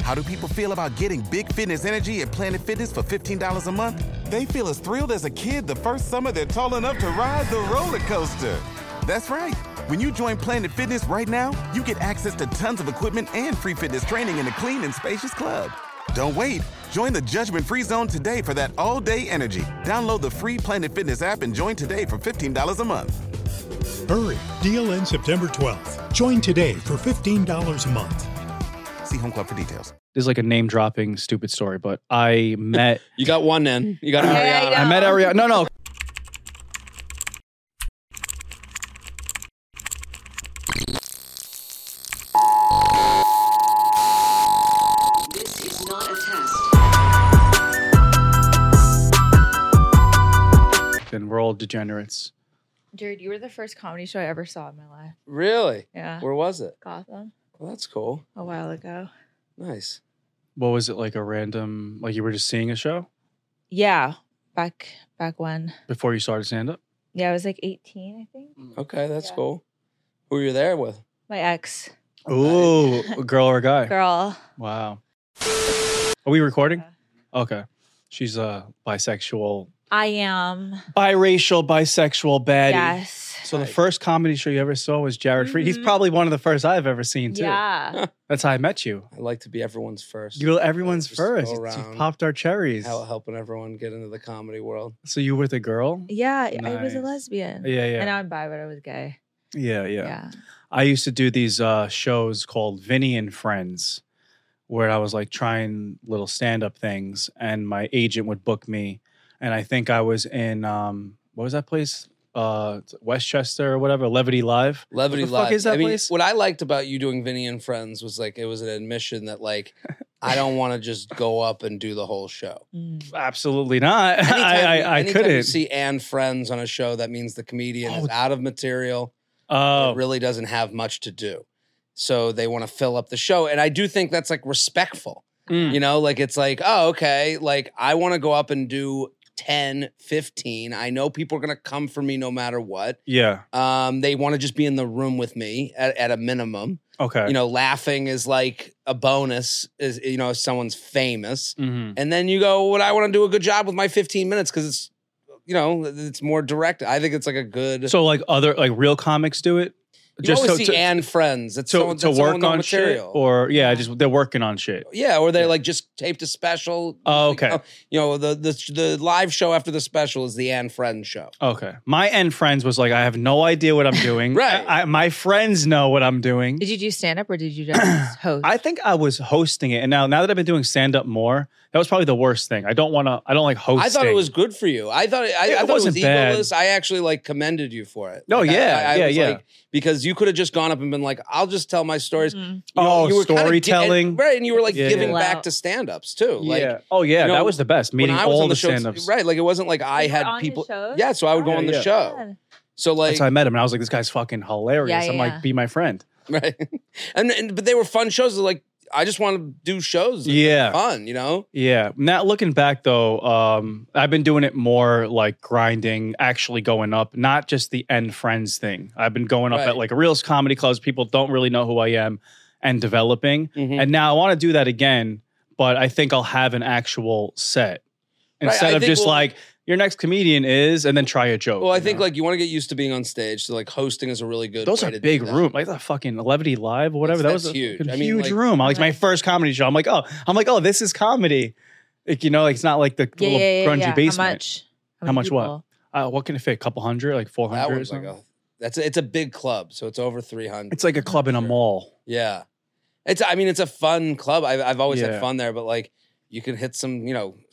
How do people feel about getting big fitness energy at Planet Fitness for $15 a month? They feel as thrilled as a kid the first summer they're tall enough to ride the roller coaster. That's right. When you join Planet Fitness right now, you get access to tons of equipment and free fitness training in a clean and spacious club. Don't wait. Join the judgment-free zone today for that all-day energy. Download the free Planet Fitness app and join today for $15 a month. Hurry. Deal ends September 12th. Join today for $15 a month. See Home Club for details. This is like a name-dropping stupid story, but I met... You got one then. You got Ariana. I met Ariana. No. This is not a test. And we're all degenerates. Jared, you were the first comedy show I ever saw in my life. Really? Yeah. Where was it? Gotham. Well, that's cool. A while ago. Nice. What was it, like a random... Like you were just seeing a show? Yeah. Back when. Before you started stand-up? Yeah, I was like 18, I think. Okay, that's Yeah. cool. Who were you there with? My ex. Ooh, a girl or a guy? Girl. Wow. Are we recording? Okay. She's a bisexual... I am. Biracial, bisexual baddie. Yes. So the first comedy show you ever saw was Jared Freed. He's probably one of the first I've ever seen, too. Yeah. That's how I met you. I like to be everyone's first. You're everyone's Just first. go You around, popped our cherries. helping everyone get into the comedy world. So you were with a girl? Yeah, I was a Nice. lesbian. Yeah. And now I'm bi, but I was gay. Yeah. I used to do these shows called Vinny and Friends, where I was like trying little stand-up things, and my agent would book me. And I think I was in what was that place? Westchester or whatever, Levity Live. Levity What the Live. fuck is that I mean, place? what I liked about you doing Vinny and Friends was like it was an admission that like I don't want to just go up and do the whole show. Absolutely not. Anytime I you couldn't. see and Friends on a show, that means the comedian is out of material. Oh, It really doesn't have much to do. So they want to fill up the show. And I do think that's like respectful. You know, like it's like, oh, okay. Like I want to go up and do 10, 15. I know people are going to come for me no matter what. yeah. They want to just be in the room with me at a minimum. Okay. You know, laughing is like a bonus, is, you know, if someone's famous. Mhm. And then you go, well, I want to do a good job with my 15 minutes because it's, you know, it's more direct. I think it's like a good. So like other like real comics do it? You always see and Friends. It's to someone work with no on material. shit, or just they're working on shit. Yeah, or they like just taped a special. Oh, okay. You know, the live show after the special is the Ann Friends show. Okay. My end friends was like, I have no idea what I'm doing. Right. My friends know what I'm doing. Did you do stand up or did you just host? I think I was hosting it, and now that I've been doing stand up more, that was probably the worst thing. I don't like hosting. I thought it was good for you. I thought I thought it was wasn't bad. egoless. I actually like commended you for it. Oh, Like, yeah, I was yeah. like, because you could have just gone up and been like, I'll just tell my stories. Mm-hmm. You know, you were kinda storytelling. right? And you were like Yeah, giving yeah. back to stand-ups too. Like, Yeah. Oh yeah, you know, that was the best. Meeting when I was all on the show, stand-ups. right? Like it wasn't like I You were had on his people. shows? Yeah, so I would go Oh, on the yeah. show. So like, That's how I met him, and I was like, this guy's fucking hilarious. Yeah, I'm yeah. like, be my friend. right? and but they were fun shows. Like I just want to do shows. Yeah. Fun, you know. Yeah. Now looking back though, I've been doing it more like grinding, actually going up, not just the end friends thing. I've been going up Right. at like real comedy clubs. People don't really know who I am, and developing. Mhm. And now I want to do that again, but I think I'll have an actual set instead I of think just we'll- like your next comedian is, and then try a joke. Well, I you think know? like you want to get used to being on stage. So like hosting is a really good. those way are to do big that. room, like the fucking Levity Live or whatever. That's that was a huge. fucking I mean, huge like- room. Like my first comedy show. I'm like, oh, this is comedy. Like, you know, like it's not like the little grungy basement. How How much what? people? What can it fit? A couple hundred, like 400 That or was like something? it's a big club, so it's over 300. It's like a club in a mall. Yeah, it's a fun club. I've always Yeah. had fun there, but like you can hit some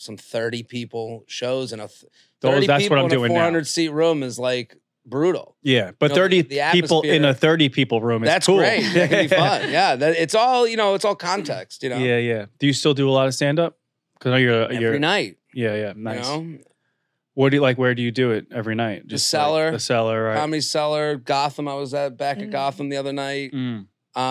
30 people shows and Those- 30 that's people what I'm in a doing now. 400 seat room is like brutal. Yeah, but You know, 30 the people in atmosphere- a 30 people room is That's cool. great. That can be fun. Yeah, it's all it's all context. You know, Yeah. Do you still do a lot of stand up? Because I know you're every night. Yeah, nice. You know, What do you like? Where do you do it every night? The like, Cellar. the Cellar, right? Comedy Cellar, Gotham. I was back at Gotham the other night. Mm.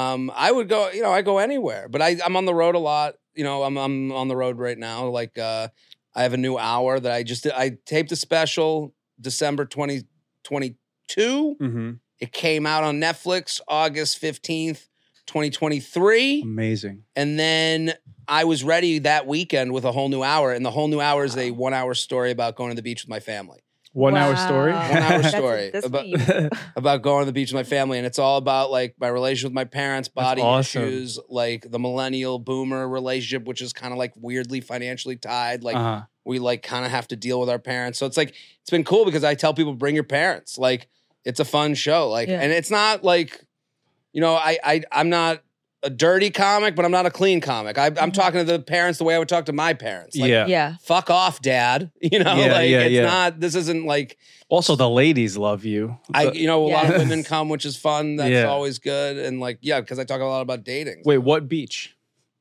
I would go. I go anywhere, but I'm on the road a lot. I'm on the road right now. Like I have a new hour that I taped a special December 2022. Mm-hmm. It came out on Netflix August 15th, 2023. Amazing. And then I was ready that weekend with a whole new hour. And the whole new hour is a 1 hour story about going to the beach with my family. 1 hour story. 1 hour story That's about, what you- about going to the beach with my family. And it's all about like my relationship with my parents, body awesome. issues, like the millennial boomer relationship, which is kind of like weirdly financially tied. Like Uh-huh. we like kind of have to deal with our parents. So it's like, it's been cool because I tell people, bring your parents. Like it's a fun show. Like, Yeah. and it's not like, you know, I'm not a dirty comic, but I'm not a clean comic. I'm talking to the parents the way I would talk to my parents. Like, Yeah. Yeah. fuck off, dad. You know, Yeah, like yeah, it's yeah. not, this isn't like, Also, the ladies love you. you know, a lot of Yes. women come, which is fun. That's Yeah. always good. And like, yeah, because I talk a lot about dating. Wait, what beach?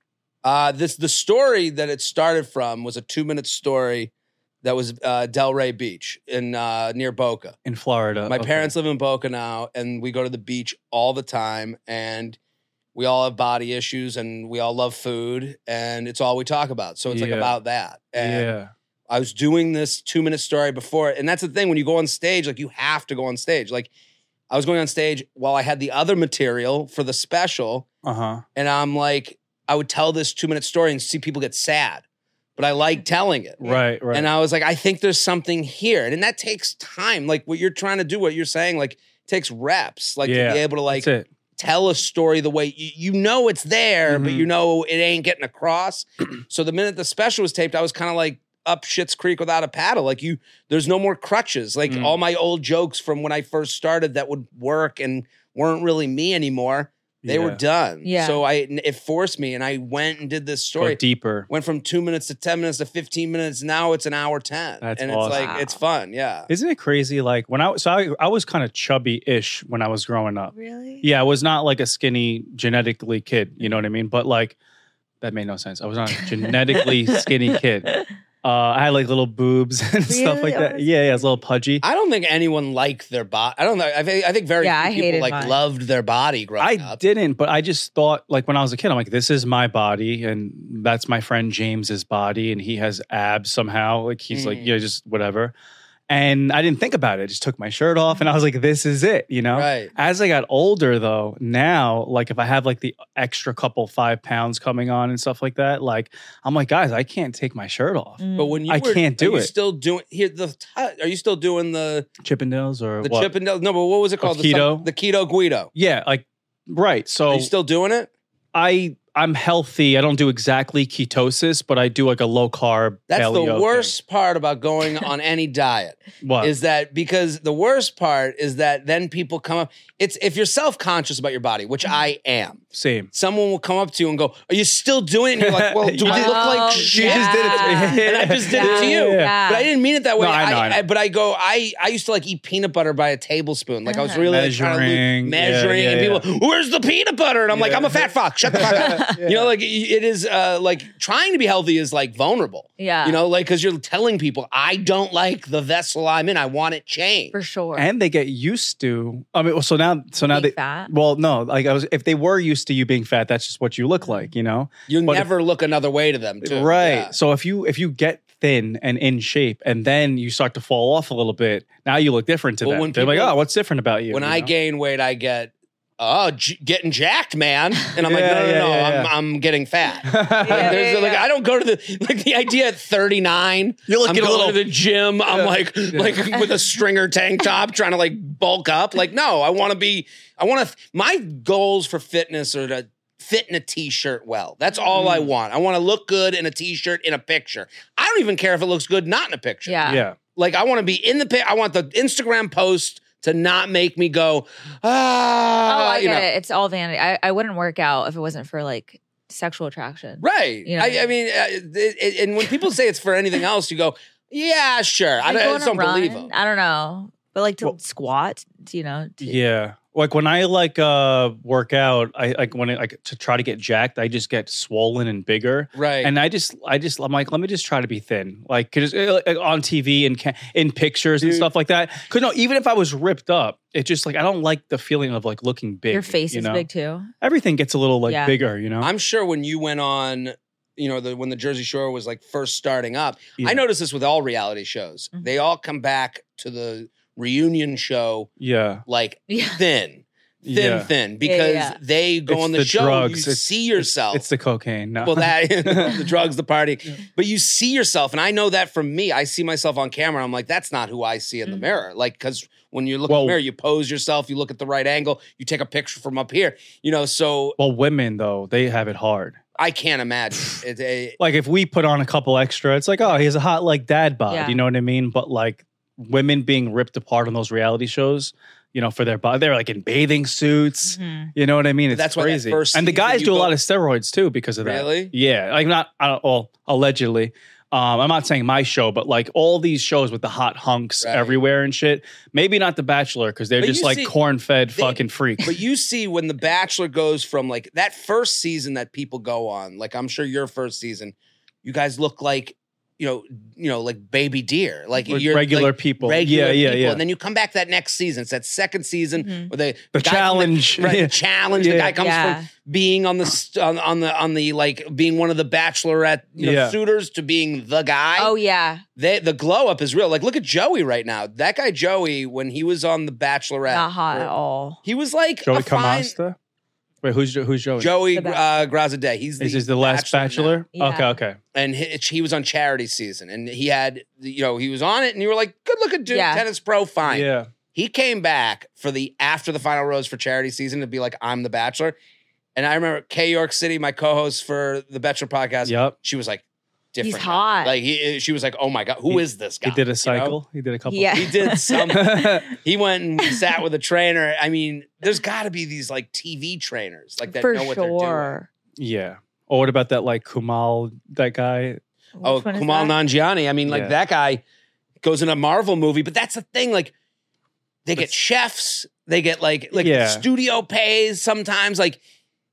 The story that it started from was a 2-minute story that was Delray Beach in near Boca. In Florida. My Okay. parents live in Boca now, and we go to the beach all the time. And we all have body issues, and we all love food, and it's all we talk about. So it's like Yeah. about that. And Yeah. I was doing this 2-minute story before, and that's the thing when you go on stage, like you have to go on stage. Like I was going on stage while I had the other material for the special, Uh-huh. and I'm like, I would tell this 2-minute story and see people get sad, but I like telling it. Right, right. And I was like, I think there's something here, and that takes time. Like what you're trying to do, what you're saying, like takes reps, like Yeah, to be able to like That's it. tell a story the way you know it's there, but Mhm. you know it ain't getting across. So the minute the special was taped, I was kind of like up Schitt's Creek without a paddle. Like there's no more crutches. Like Mm. all my old jokes from when I first started that would work and weren't really me anymore, they were Yeah. done. Yeah. So it forced me, and I went and did this Go story. deeper. Went from 2 minutes to 10 minutes to 15 minutes. Now it's an hour 10. That's and awesome. it's like, it's fun. Yeah. Isn't it crazy? Like when I was kind of chubby-ish when I was growing up. Really? Yeah, I was not like a skinny genetically kid. You know what I mean? But like that made no sense. I was not a genetically skinny kid. I had like little boobs and stuff Really? like that. Oh, Yeah, it's a little pudgy. I don't think anyone liked their body. I don't know. I think very Yeah, few I people hated like mine. loved their body growing I up. didn't, but I just thought like when I was a kid, I'm like, this is my body, and that's my friend James's body, and he has abs somehow. Like he's like, just whatever. And I didn't think about it. I just took my shirt off, and I was like, this is it, you know? Right. As I got older, though, now, like if I have like the extra couple 5 pounds coming on and stuff like that, like I'm like, guys, I can't take my shirt off. But when you I were, can't do are you it. Still doing here? Are you still doing the Chippendales or the what? Chippendale? No, but what was it called? keto? The keto Guido. Yeah, like right. Are So you still doing it? I'm healthy. I don't do exactly ketosis, but I do like a low carb. That's paleo the thing. worst part about going on any diet. What? Is that because the worst part is that then people come up. It's if you're self-conscious about your body, which I am. Same. Someone will come up to you and go, "Are you still doing it?" And you're like, "Well, do You I did- look like Oh, shit?" You just did it to me. And I just did it to you. Yeah. But I didn't mean it that way. No, I know. But I go, I used to like eat peanut butter by a tablespoon. Like I was really like, trying to Measuring. measuring, Yeah, and yeah, people, where's the peanut butter? And I'm like, Yeah. I'm a fat fuck. Shut the fuck up. You know, like it is like trying to be healthy is like vulnerable. Yeah. You know, like because you're telling people, I don't like the vessel I'm in. I want it changed. For sure. And they get used to. I mean, so now Being they. fat? Well, no, like if they were used to you being fat, that's just what you look like, you know. You But if- never look another way to them, too. Right. Yeah. So if you get thin and in shape, and then you start to fall off a little bit, now you look different to Well, them. when They're like, people- oh, what's different about you? When you I know? gain weight, I get getting jacked, man. And I'm like, Yeah, no, yeah, yeah. I'm getting fat. Yeah, Like yeah. I don't go to the idea at 39. You're looking I'm a going little- to the gym. I'm like with a stringer tank top, trying to like bulk up. Like, no, my goals for fitness are to fit in a t-shirt well. That's all I want. I want to look good in a t-shirt in a picture. I don't even care if it looks good not in a picture. Yeah. Yeah. Like I want to be in the pic. I want the Instagram post to not make me go, Oh, I you get know. it. It's all vanity. I wouldn't work out if it wasn't for like sexual attraction. Right. You know? I mean, and when people say it's for anything else, you go, yeah, sure. I Like, go just on a don't believe run, them. I don't know. But like to Well- squat, you know. Yeah. Like when I work out, I like when I like to try to get jacked, I just get swollen and bigger. Right. And I'm like, let me just try to be thin, like, cause on TV and in pictures and Dude. stuff like that. Cause no, even if I was ripped up, it's just like I don't like the feeling of like looking big. Your face you is know? big too. Everything gets a little like Yeah. bigger, you know. I'm sure when you went on, you know, when the Jersey Shore was like first starting up, Yeah. I noticed this with all reality shows. Mhm. They all come back to the reunion show Yeah. like Yeah. thin. Yeah. thin, because Yeah. they go It's on the, the show. drugs. You It's- see yourself. It's the cocaine. No. well, that the drugs, the party, but you see yourself, and I know that from me. I see myself on camera. I'm like, that's not who I see in the mirror. Like, because when you look in Well- the mirror, you pose yourself, you look at the right angle, you take a picture from up here. So Well, women though, they have it hard. I can't imagine. Like if we put on a couple extra, it's like, oh, he has a hot like dad bod. Yeah. You know what I mean? But like women being ripped apart on those reality shows, for their body, they're like in bathing suits. Mhm. You know what I mean? It's That's why that crazy. first And the season guys you do a go- lot of steroids too because of that. Really? Yeah. Like allegedly. I'm not saying my show, but like all these shows with the hot hunks Right. everywhere and shit. Maybe not The Bachelor because they're But just you like see- corn-fed they- fucking freaks. But you see when The Bachelor goes from like that first season that people go on, like I'm sure your first season, you guys look like, like baby deer, like With you're regular like, people. regular Yeah. people. And then you come back that next season. It's that second season Mhm. where The guy from challenge. right, Yeah. the challenge. The Yeah. guy comes Yeah. from being on the like being one of the Bachelorette Yeah. suitors to being the guy. Oh yeah, The glow up is real. Like look at Joey right now. That guy Joey, when he was on the Bachelorette, not hot at all. he was like Joey a fine Camasta? Wait, who's Joey? Joey The Bachelor. Grazadeh. He's Is this the last Bachelor? now. Yeah. Okay. and he was on charity season, and he had he was on it, and you were like, good looking dude, Yeah. tennis pro, fine. Yeah. He came back for after the final rose for charity season to be like, I'm the Bachelor. And I remember Kay York City, my co-host for the Bachelor podcast. Yep. She was like, different. He's guy. hot. Like she was like, oh my god, who is this guy? He did a You know? cycle. He did a couple. Yeah. He did some. He went and sat with a trainer. I mean, there's got to be these like TV trainers like that For know what they're doing. sure. Yeah. Or what about that like Kumal, that guy? Oh, Which one is Kumail that? Nanjiani. I mean, like Yeah. that guy goes in a Marvel movie, but that's the thing. Like, they get chefs, they get like Yeah. studio pays sometimes. Like,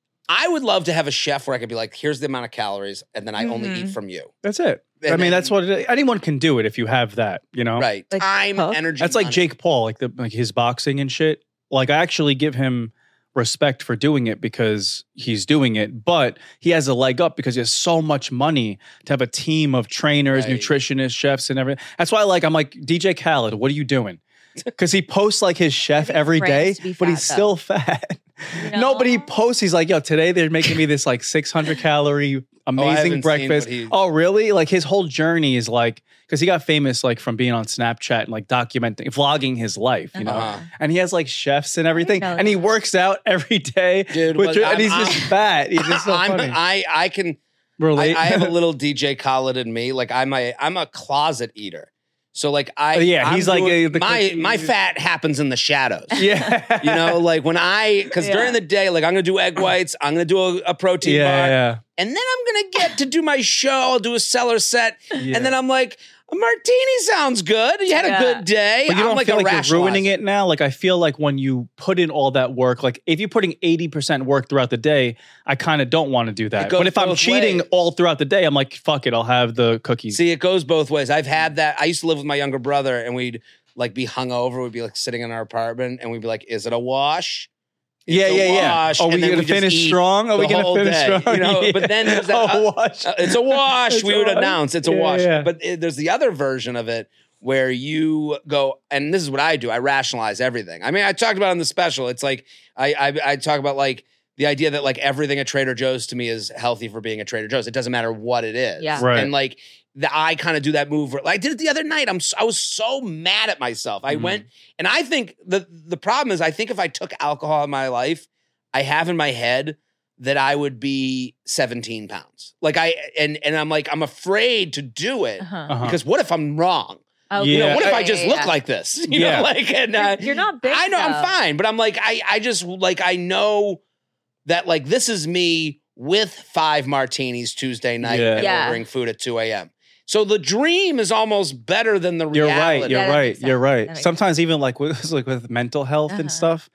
I would love to have a chef where I could be like, here's the amount of calories, and then I only Mhm. eat from you. That's it. And I mean, then- that's what it is. Anyone can do it if you have that, Right. Like Time, cook? energy. That's like money. Jake Paul, like his boxing and shit. Like I actually give him respect for doing it because he's doing it, but he has a leg up because he has so much money to have a team of trainers, Right. nutritionists, chefs, and everything. That's why I'm like DJ Khaled. What are you doing? Because he posts like his chef think every day, Frank's to be but he's fat, still fat. You know? Nobody posts. He's like, yo, today they're making me this like 600 calorie amazing haven't seen breakfast. what he- Oh, really? Like his whole journey is like, because he got famous like from being on Snapchat and like documenting, vlogging his life, you know? Uh-huh. And he has like chefs and everything. know And he that. works out every day. Dude, which- but and he's just fat. He's just so funny. I can. Relate. I have a little DJ Khaled in me. Like I'm a closet eater. So like Oh, yeah, he's like the my cookie- fat happens in the shadows. yeah. You know, like when because Yeah. during the day, like I'm gonna do egg whites, I'm gonna do a protein bar, Yeah. and then I'm gonna get to do my show. I'll do a cellar set, Yeah. and then I'm like, a martini sounds good. You had a Yeah. good day. But you I'm don't like feel a like you're ruining rationalizer. it now? Like I feel like when you put in all that work, like if you're putting 80% work throughout the day, I kind of don't want to do that. goes But if I'm both cheating ways. all throughout the day, I'm like, fuck it, I'll have the cookies. See, it goes both ways. I've had that. I used to live with my younger brother, and we'd like be hungover. We'd be like sitting in our apartment, and we'd be like, "Is it a wash?" It's yeah, a yeah, yeah. wash. Are we And then going to just finish eat strong? Are we the going whole to finish day, strong? you know? Yeah. But then there's that, Oh, wash. It's a wash. It's We a would wash. announce it's a Yeah, wash. yeah. But there's the other version of it where you go, and this is what I do. I rationalize everything. I mean, I talked about it in the special. It's like I talk about like the idea that like everything at Trader Joe's to me is healthy for being at Trader Joe's. It doesn't matter what it is. Yeah. Right. And like I kind of do that move. Where, I did it the other night. I was so mad at myself. I Mhm. went, and I think the problem is I think if I took alcohol in my life, I have in my head that I would be 17 pounds. Like and I'm like, I'm afraid to do it Uh-huh. Uh-huh. because what if I'm wrong? Oh, Yeah. You know, what if I yeah, just yeah, look yeah. like this? You Yeah. know, like, and You're not big. I know I'm though. fine, but I'm like, I just like, I know that like, this is me with 5 martinis Tuesday night Yeah. and Yeah. ordering food at 2 a.m. So the dream is almost better than the You're reality. right. You're Yeah, that right. makes You're sense. right. That makes Sometimes even like with mental health and Uh-huh. stuff,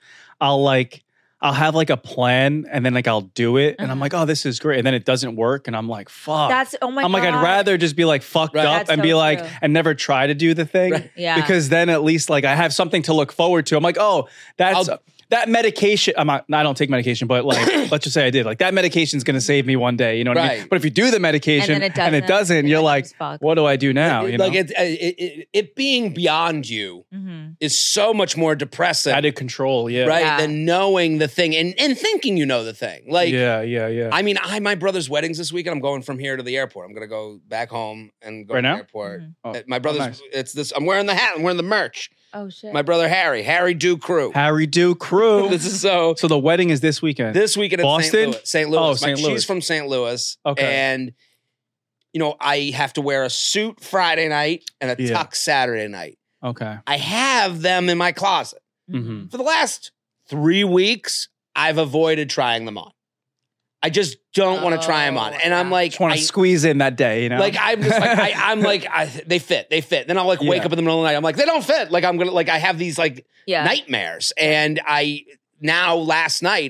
I'll have like a plan and then like I'll do it and I'm Uh-huh. like, oh, this is great. And then it doesn't work. And I'm like, fuck. That's oh my I'm like, god. I'd rather just be like fucked Right. up That's and so be like, true. and never try to do the thing. Right. Yeah. Because then at least like I have something to look forward to. I'm like, oh, that's that medication, I don't take medication, but like, let's just say I did. Like that medication is going to save me one day. You know what I mean? Right. But if you do the medication And then it doesn't, you're you're like, fuck. what do I do now? You know? Like it being beyond you Mhm. is so much more depressing, Out of control. Yeah. right? Yeah. Than knowing the thing and thinking you know the thing. Like, yeah. I mean, my brother's wedding's this weekend. I'm going from here to the airport. I'm gonna go back home and go Right to now? the airport. Mhm. Oh, My brother's. nice. It's this. I'm wearing the hat. I'm wearing the merch. Oh shit. My brother Harry Do Crew. Harry Do Crew. This is so. So the wedding is this weekend. This weekend in Boston? St. Louis. Oh, St. Louis. She's from St. Louis. Okay. And, you know, I have to wear a suit Friday night and a Yeah. tux Saturday night. Okay. I have them in my closet. Mm-hmm. For the last 3 weeks, I've avoided trying them on. I just don't want to try them on. And I'm like, Just want to squeeze in that day, you know? like I'm just like I'm like they fit. Then I'll like wake Yeah. up in the middle of the night. I'm like they don't fit. Like I'm gonna like I have these like Yeah. nightmares. And last night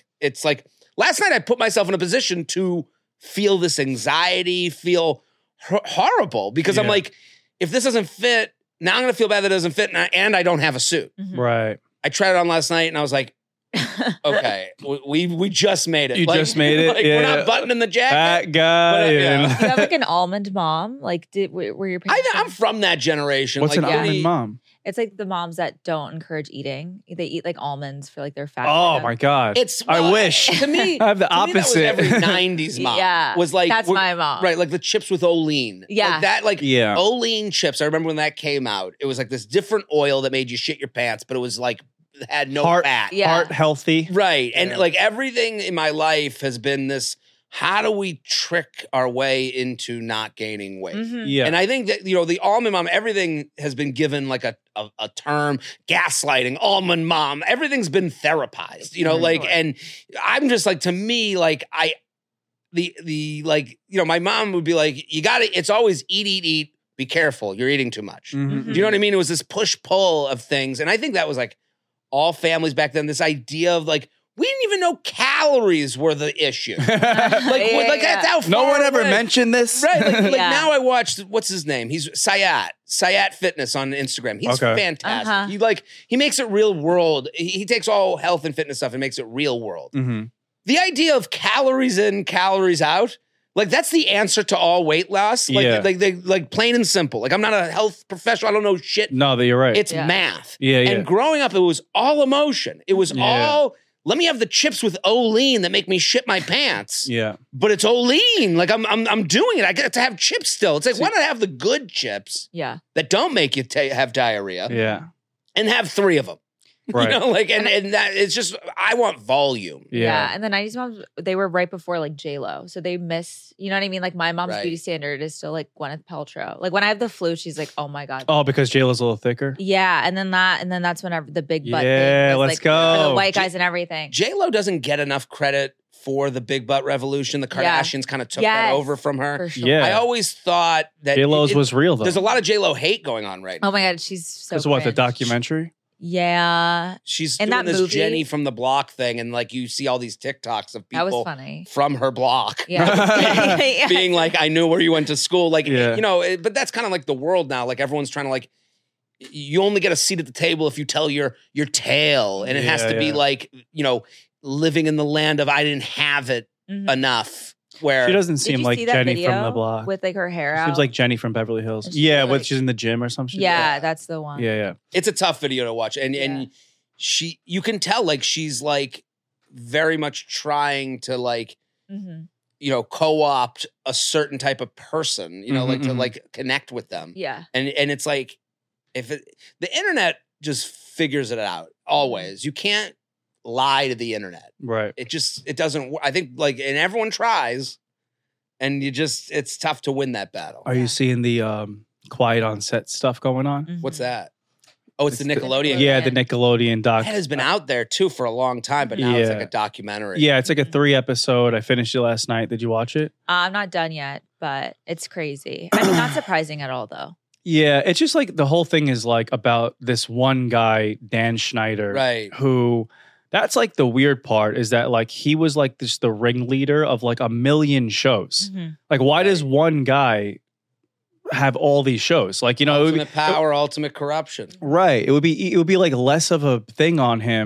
last night I put myself in a position to feel this anxiety, feel horrible because I'm Yeah. like, if this doesn't fit, now I'm gonna feel bad that it doesn't fit, and I don't have a suit. Mhm. right. I tried it on last night, and I was like, okay, we just made it. You just made it? Like, Yeah. We're not buttoning the jacket. That guy. But, yeah. You have like an almond mom. Like, were your parents? I'm from that generation. What's like, an really- almond mom? It's like the moms that don't encourage eating. They eat like almonds for like their fat. Oh my God. I wish. to me. I have the to me, that was opposite. every '90s mom. Yeah, was like that's my mom. right? Like the chips with Olean. Yeah. like that. Like Yeah. Olean chips. I remember when that came out. It was like this different oil that made you shit your pants, but it was like had no Heart- fat. Yeah. Heart healthy. Right. And Yeah. like everything in my life has been this. How do we trick our way into not gaining weight? Mhm. Yeah. And I think that, you know, the almond mom, everything has been given like a term, gaslighting, almond mom, everything's been therapized, you know, like, and I'm just like, to me, like, the like, you know, my mom would be like, you gotta, it's always eat, be careful, you're eating too much. Mhm. Do you know what I mean? It was this push-pull of things. And I think that was like all families back then, this idea of like, we didn't even know calories were the issue. Like, Yeah. that's how far No one ever away- mentioned this. Right. Like Yeah. now I watched, what's his name? He's Sayat Fitness on Instagram. He's Okay. fantastic. Uh-huh. He makes it real world. He takes all health and fitness stuff and makes it real world. hmm The idea of calories in, calories out, like that's the answer to all weight loss. Like, Yeah. like plain and simple. Like I'm not a health professional. I don't know shit. No, you're right. It's Yeah. math. Yeah, yeah. And growing up, it was all emotion. It was Yeah. all, let me have the chips with Olean that make me shit my pants. yeah. But it's Olean. Like I'm doing it. I get to have chips still. It's like, why not have the good chips Yeah. that don't make you have diarrhea Yeah. and have 3 of them? Right. You know, like, and that it's just, I want volume. Yeah. And the 90s moms, they were right before like J-Lo. So they miss, you know what I mean? Like my mom's Right. beauty standard is still like Gwyneth Paltrow. Like when I have the flu, she's like, oh my God. Oh, because JLo's a little thicker. Yeah. And then that's whenever the big butt Yeah, thing was, let's like, for go. the white guys and everything. J-Lo doesn't get enough credit for the big butt revolution. The Yeah. Kardashians kind of took that Yes. over from her. For sure. Yeah. I always thought that JLo's was real though. there's a lot of J-Lo hate going on right now. Oh my God. She's so Because what, the cringe. documentary? Yeah. She's In doing that this movie- Jenny from the block thing, and like you see all these TikToks of That was people funny. from her block. Yeah. Yeah. Being like, I knew where you went to school. Like, Yeah. you know, but that's kind of like the world now. Like everyone's trying to like, you only get a seat at the table if you tell your tale. And it has Yeah, to be yeah. like, you know, living in the land of I didn't have it Mhm. enough. Where She doesn't Did seem you like see that Jenny video from the block. with like her hair out? Seems like Jenny from Beverly Hills. And she's Yeah, like- she's in the gym or something. Yeah, that's the one. Yeah, yeah. it's a tough video to watch. And you can tell like she's like very much trying to like, hmm you know, co-opt a certain type of person, you know, Mhm, like to mhm. like connect with them. Yeah. And it's like the internet just figures it out always. You can't lie to the internet. Right. It doesn't I think like and everyone tries and it's tough to win that battle. Are you seeing the quiet on set stuff going on? What's that? Oh, it's the It's Nickelodeon. Yeah, the Nickelodeon doc. That has been out there too for a long time, but now it's like Yeah. a documentary. Yeah, it's like a 3-episode. I finished it last night. Did you watch it? I'm not done yet, but it's crazy. I mean, not surprising at all, though. Yeah, it's just like the whole thing is like about this one guy, Dan Schneider, Right. who that's like the weird part is that like he was like this the ringleader of like a million shows. Mhm. Like why does one guy have all these shows? Like, you know, it would be, Ultimate power, ultimate corruption. right. It would be like less of a thing on him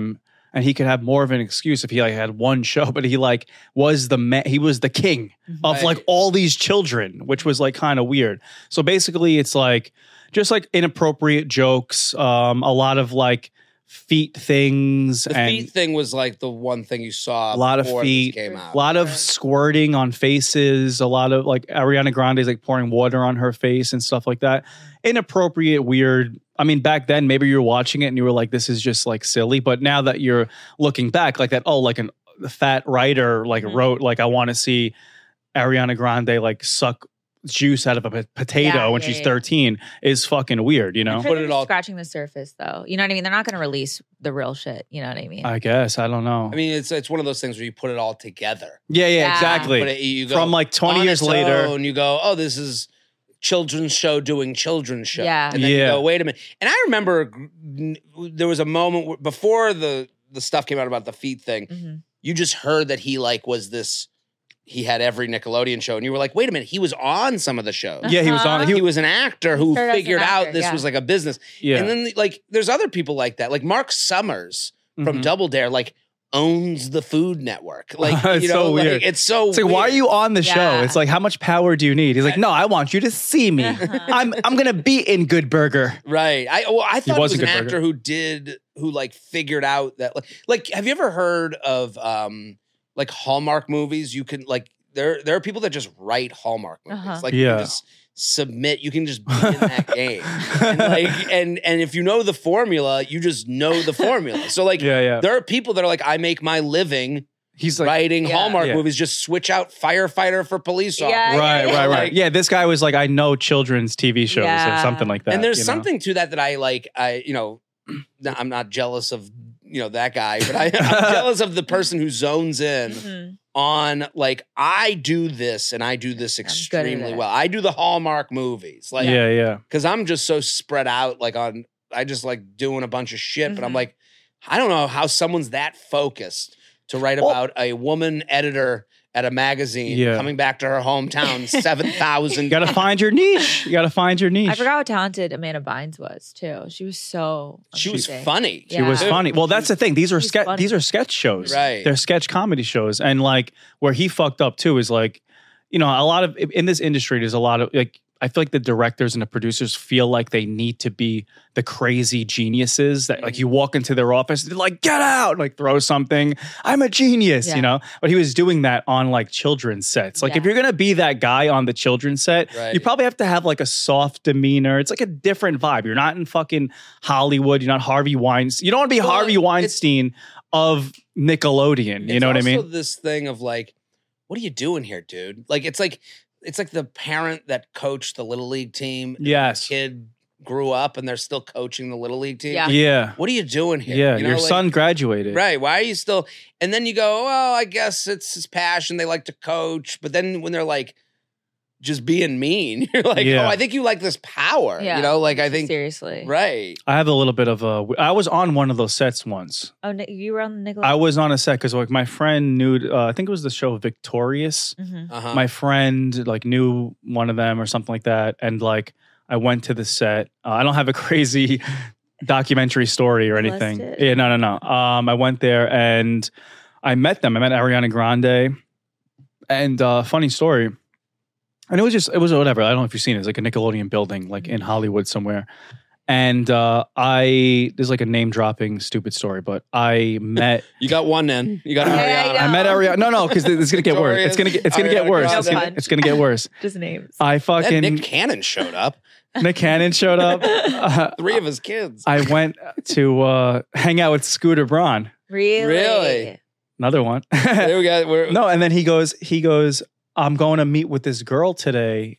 and he could have more of an excuse if he like had one show, but he like was he was the king of Right. like all these children, which was like kind of weird. So basically it's like just like inappropriate jokes, a lot of like feet things, The and feet thing was like the one thing you saw. a lot of before this feet, came out. a lot of squirting on faces, a lot of like Ariana Grande's like pouring water on her face and stuff like that. Inappropriate, weird. I mean, back then maybe you were watching it and you were like, this is just like silly. But now that you're looking back like that, oh, like a fat writer like wrote like, I want to see Ariana Grande like suck juice out of a potato Yeah, when yeah, she's yeah. 13 is fucking weird, you know? I'm sure Put they're it just all- scratching the surface, though. You know what I mean? They're not going to release the real shit. You know what I mean? I guess. I don't know. I mean, it's one of those things where you put it all together. yeah, Yeah. exactly. But you go From like 20 on years its later. own, you go, oh, this is children's show doing children's show. Yeah. And then you Yeah. go, wait a minute. And I remember there was a moment before the stuff came out about the feet thing. Mhm. You just heard that he like was this. He had every Nickelodeon show, and you were like, "Wait a minute, he was on some of the shows. Yeah, he was on. He was an actor who started as an figured out actor, this yeah. was like a business." Yeah. And then like, there's other people like that, like Mark Summers from Mhm. Double Dare, like owns the Food Network. Like, It's you know, so like, weird. it's so. It's like, why are weird. you on the show? Yeah. It's like, how much power do you need? He's like, no, I want you to see me. I'm gonna be in Good Burger. Right. I thought it was was a an good actor who like figured out that like have you ever heard of like Hallmark movies? You can like there are people that just write Hallmark movies. Uh-huh. Like you Yeah. can just submit, you can just be in that game. And like and if you know the formula, you just know the formula. So like Yeah. there are people that are like, I make my living He's like, writing Yeah. Hallmark Yeah. movies, just switch out firefighter for police Yeah, officer. right. Like- Yeah, this guy was like, I know children's TV shows or Yeah. something like that. And there's you know? something to that I like. I'm not jealous of that guy, but I'm jealous of the person who zones in Mhm. on like I do this and I do this good at extremely it. well. I do the Hallmark movies, like Yeah. because I'm just so spread out. Like I just like doing a bunch of shit, but I'm Mhm. like, I don't know how someone's that focused to write Well- about a woman editor at a magazine Yeah. coming back to her hometown, 7,000. You gotta find your niche. You gotta find your niche. I forgot how talented Amanda Bynes was, too. She was so She was amazing. funny. She was Yeah. funny. Well, that's the thing. These are She's funny. these are sketch shows. Right. They're sketch comedy shows. And like where he fucked up too is like, you know, a lot of in this industry, there's a lot of like I feel like the directors and the producers feel like they need to be the crazy geniuses that like you walk into their office, they're like, get out, like throw something. I'm a genius, Yeah. you know? But he was doing that on like children's sets. Like if Yeah. you're gonna be that guy on the children's set, Right. you probably have to have like a soft demeanor. It's like a different vibe. You're not in fucking Hollywood. You're not Harvey Weinstein. You don't want to be Well, Harvey it's- Weinstein of Nickelodeon. You know what I It's mean? also this thing of like, what are you doing here, dude? Like it's like the parent that coached the little league team. Yes. Kid grew up and they're still coaching the little league team. Yeah. Yeah. What are you doing here? Yeah. You know, Your like- son graduated. Right. Why are you still? And then you go, well, I guess it's his passion. They like to coach. But then when they're like just being mean, you're like, Yeah. oh, I think you like this power. Yeah. You know, like I think, Seriously. right. I have a little bit of a. I was on one of those sets once. Oh, you were on the Nickelodeon? I was on a set because like my friend knew. I think it was the show Victorious. Mhm. Uh-huh. My friend like knew one of them or something like that, and like I went to the set. I don't have a crazy documentary story or anything. Blessed. Yeah, no. I went there and I met them. I met Ariana Grande, and funny story. And it was whatever. I don't know if you've seen it. It's like a Nickelodeon building, like in Hollywood somewhere. And there's like a name dropping stupid story, but I met You got one in. You got Yeah, Ariana. yeah. I met Ariana. No, because it's gonna get worse. It's gonna get Ariana worse. Grande. It's gonna get worse. Just names. I Then fucking Nick Cannon showed up. Nick Cannon showed up. 3 of his kids. I went to hang out with Scooter Braun, Really? Really? another one. There we go. No, and then he goes, I'm going to meet with this girl today.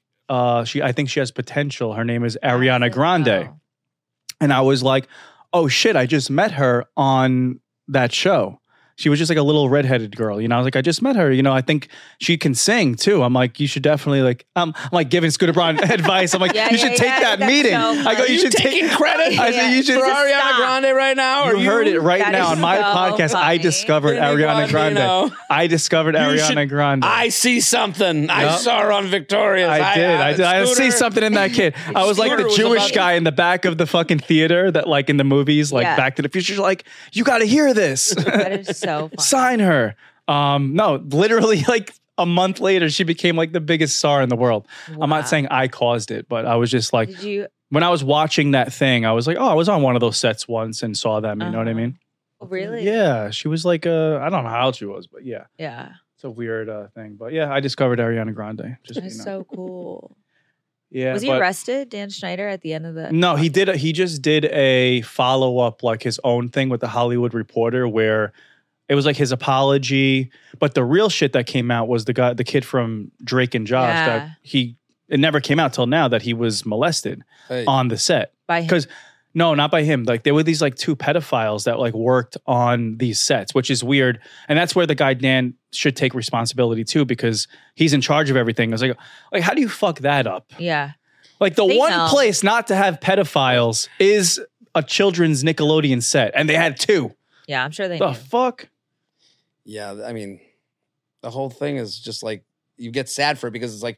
I think she has potential. Her name is Ariana Grande. Oh. And I was like, oh shit, I just met her on that show. She was just like a little redheaded girl, you know. I was like, I just met her, you know. I think she can sing too. I'm like, you should definitely like. I'm like giving Scooter Braun advice. I'm like, you should take that that's meeting. so I go, funny. you should taking take credit. I said, you should. for Just Ariana stop. Grande right now. Or You heard it right That now is on my so podcast. I funny. discovered Ariana Ariana Grande. Grande. I discovered You Ariana should- Grande. I see something. I Yep. saw her on Victorious. I did. I see Scooter- something in that kid. I was like Scooter the was Jewish about- guy in the back of the fucking theater that, like in the movies, like Yeah. Back to the Future. Like, you got to hear this. That is so funny. Sign her. No, literally, like a month later, she became like the biggest star in the world. I'm Wow. not saying I caused it, but I was just like, Did you when I was watching that thing, I was like, oh, I was on one of those sets once and saw them. You know what I Uh-huh. mean? really? Yeah, she was like, I don't know how old she was, but yeah, Yeah. it's a weird thing. But yeah, I discovered Ariana Grande. Just That's you know. so cool. Yeah, Was he but- arrested, Dan Schneider, at the end of the? No, he did. He just did a follow up, like his own thing with the Hollywood Reporter, where it was like his apology. But the real shit that came out was the kid from Drake and Josh. Yeah. That it never came out till now that he was molested Hey. on the set. By him. Because no, not by him. Like there were these like two pedophiles that like worked on these sets, which is weird. And that's where the guy Dan should take responsibility too, because he's in charge of everything. I was like how do you fuck that up? Yeah. Like the They one know. place not to have pedophiles is a children's Nickelodeon set, and they had two. Yeah, I'm sure they The knew. fuck? Yeah, I mean, the whole thing is just like you get sad for it because it's like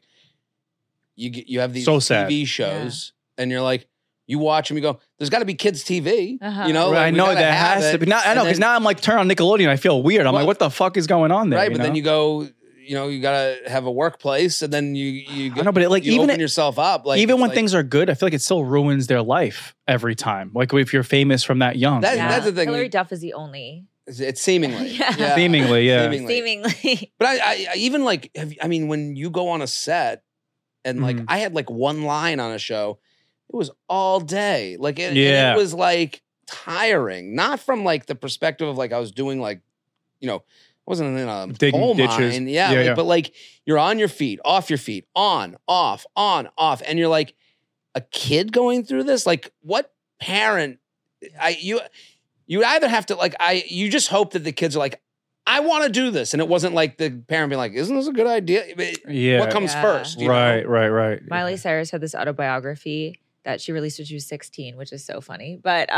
you have these So sad. TV shows and you're like you watch them, you go, there's got to be kids TV, Uh-huh. you know? Right, I like, we know gotta that have has to it. be. Now, I And know because then- now I'm like turn on Nickelodeon. I feel weird. I'm Well, like, what the fuck is going on there? right, but then know? you go, you gotta have a workplace, and then you I know, but it, like you even open yourself up, like even it's when like- things are good, I feel like it still ruins their life every time. Like if you're famous from that young, That- you know? that's the thing. Hillary Duff is the only. it's seemingly, Yeah. Seemingly, yeah. Seemingly. But I even like, when you go on a set and like Mhm. I had like one line on a show, it was all day. Like and Yeah. it was like tiring, not from like the perspective of like I was doing like, I wasn't in a Digging coal ditches. mine. Yeah, Yeah, yeah. but like you're on your feet, off your feet, on, off, and you're like a kid going through this. Like what parent? You would either have to you just hope that the kids are like, I want to do this, and it wasn't like the parent being like, isn't this a good idea? Yeah. What comes Yeah. first? you know? Right. Miley Cyrus had this autobiography that she released when she was 16, which is so funny. But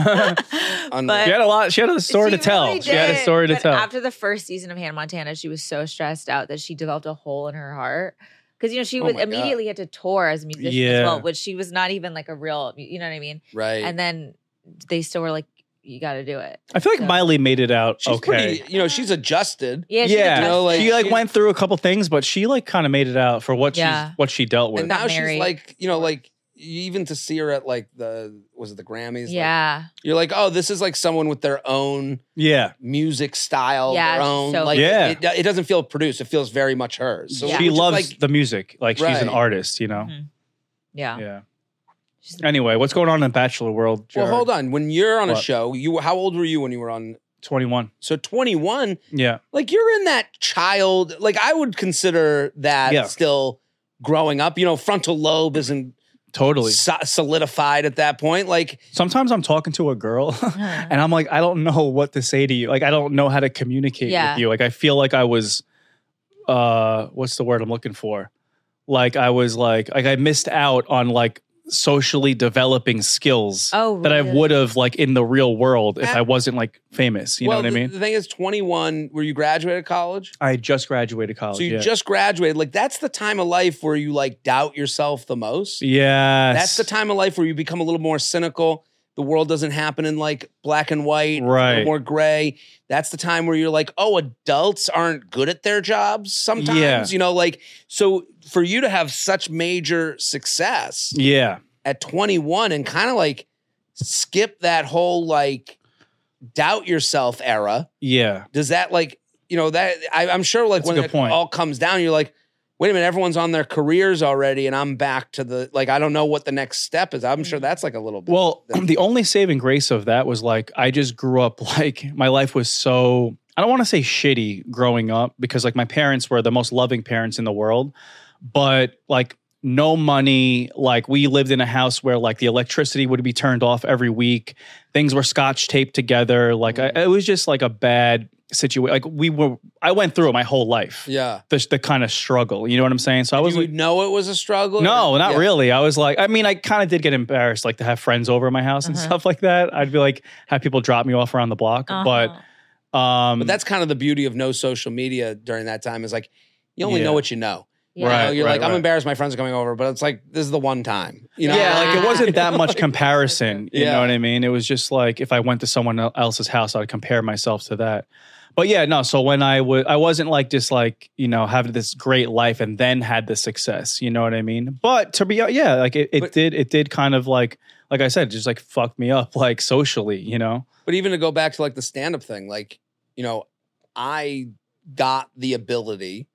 Unreal. She had a lot. She had a story to tell. really She had a did. story to But tell. After the first season of Hannah Montana, she was so stressed out that she developed a hole in her heart. Because she Oh would my God. immediately had to tour as a musician Yeah. as well, which she was not even like a real, you know what I mean? Right. And then they still were like, you got to do it. I feel like So- Miley made it out she's okay. pretty, she's adjusted. Yeah, she Yeah, did like, she like she- went through a couple things, but she like kind of made it out for what Yeah. what she dealt with. And now she's married. like, like even to see her at like the Grammys? like, Yeah. you're like, oh, this is like someone with their own Yeah, music style, Yeah, their she's own. so like, good. it doesn't feel produced. It feels very much hers. So Yeah. she which is, loves like, the music. Like she's an Right. artist, you know. Mhm. Yeah. Yeah. She's the- Anyway, what's going on in the Bachelor world? well, Jared? hold on. When you're on a What? show, how old were you when you were on? 21. So 21, Yeah. like you're in that child. Like I would consider that Yeah. still growing up. Frontal lobe isn't Totally. solidified at that point. Like Sometimes I'm talking to a girl and I'm like, I don't know what to say to you. Like, I don't know how to communicate Yeah. with you. Like, I feel like I was, what's the word I'm looking for? Like, I was like I missed out on like socially developing skills Oh, that I really? would have like in the real world if At- I wasn't like famous. You know what I mean? The thing is, 21. Were you graduated college? I just graduated college. So you yeah. just graduated. Like that's the time of life where you like doubt yourself the most. Yes. That's the time of life where you become a little more cynical. The world doesn't happen in like black and white, a Right. little more gray. That's the time where you're like, oh, adults aren't good at their jobs sometimes. Yeah. Like, so for you to have such major success Yeah. at 21 and kind of like skip that whole like doubt yourself era, Yeah. does that like, that I'm sure like That's a when good it point. all comes down, you're like, wait a minute, everyone's on their careers already and I'm back to the, like, I don't know what the next step is. I'm sure that's like a little bit. Well, the only saving grace of that was like I just grew up like my life was so I don't want to say shitty growing up because like my parents were the most loving parents in the world, but like no money, like we lived in a house where like the electricity would be turned off every week. Things were scotch taped together. Like it was just like a bad situation. Like I went through it my whole life. Yeah. The kind of struggle. You know what I'm saying? So I was Did you like, know it was a struggle? no, not Yeah. really. I was like, I mean, I kind of did get embarrassed, like to have friends over at my house and stuff like that. I'd be like, have people drop me off around the block. But that's kind of the beauty of no social media during that time is like, you only Yeah. know what you know. Yeah. You know, Right, you're like, I'm right. embarrassed my friends are coming over, but it's like, this is the one time. You know? yeah, like it wasn't that much comparison. You Yeah. know what I mean? It was just like if I went to someone else's house, I'd compare myself to that. But yeah, no. So when I wasn't like just like, you know, having this great life and then had the success. You know what I mean? But to be, yeah, like it did kind of like I said, just like fuck me up like socially, you know? But even to go back to like the stand-up thing, like, you know, I got the ability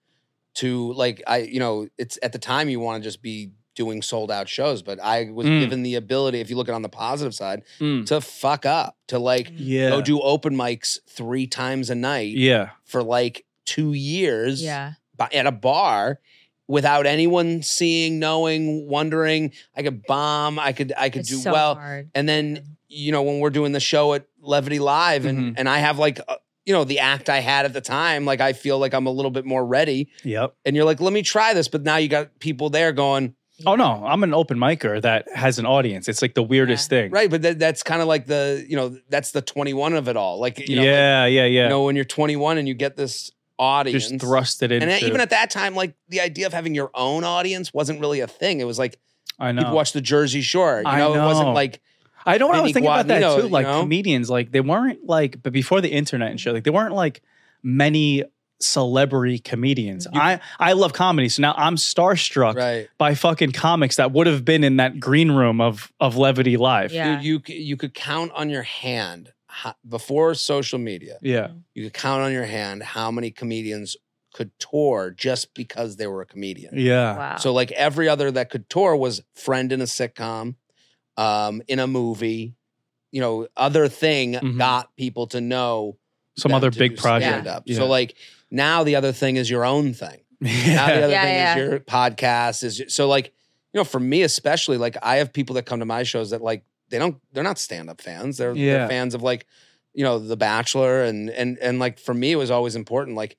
to like, it's at the time you want to just be doing sold out shows, but I was given the ability, if you look at it on the positive side, to fuck up, to like Yeah. go do open mics 3 times a night Yeah. for like 2 years Yeah. at a bar without anyone seeing, knowing, wondering. I could bomb, I could It's do so well. hard. And then, you know, when we're doing the show at Levity Live and I have like, you know, the act I had at the time, like I feel like I'm a little bit more ready. Yep. And you're like, let me try this. But now you got people there going, Oh no, I'm an open micer that has an audience. It's like the weirdest thing. right. But that's kind of like that's the 21 of it all. Like, you know, yeah. you know, when you're 21 and you get this audience. Just thrust it into. And even at that time, like the idea of having your own audience wasn't really a thing. It was like, I know. people watch the Jersey Shore. You I know, it wasn't know. like, I know what I was Vinny thinking about that Guadagnino, too. Like you know? comedians, like they weren't like, but before the internet and shit, like they weren't like many celebrity comedians. I love comedy, so now I'm starstruck right. by fucking comics that would have been in that green room of Levity Live. Yeah. Dude, you could count on your hand before social media. Yeah. You could count on your hand how many comedians could tour just because they were a comedian. Yeah. Wow. So like every other that could tour was friend in a sitcom, in a movie, you know, other thing got people to know Some them other to big do project. stand-up. Yeah. So like now the other thing is your own thing. Now the Yeah. other Yeah, thing yeah. is your podcast is so like, you know, for me especially, like I have people that come to my shows that like they're not stand-up fans. They're fans of like, you know, The Bachelor and like for me it was always important like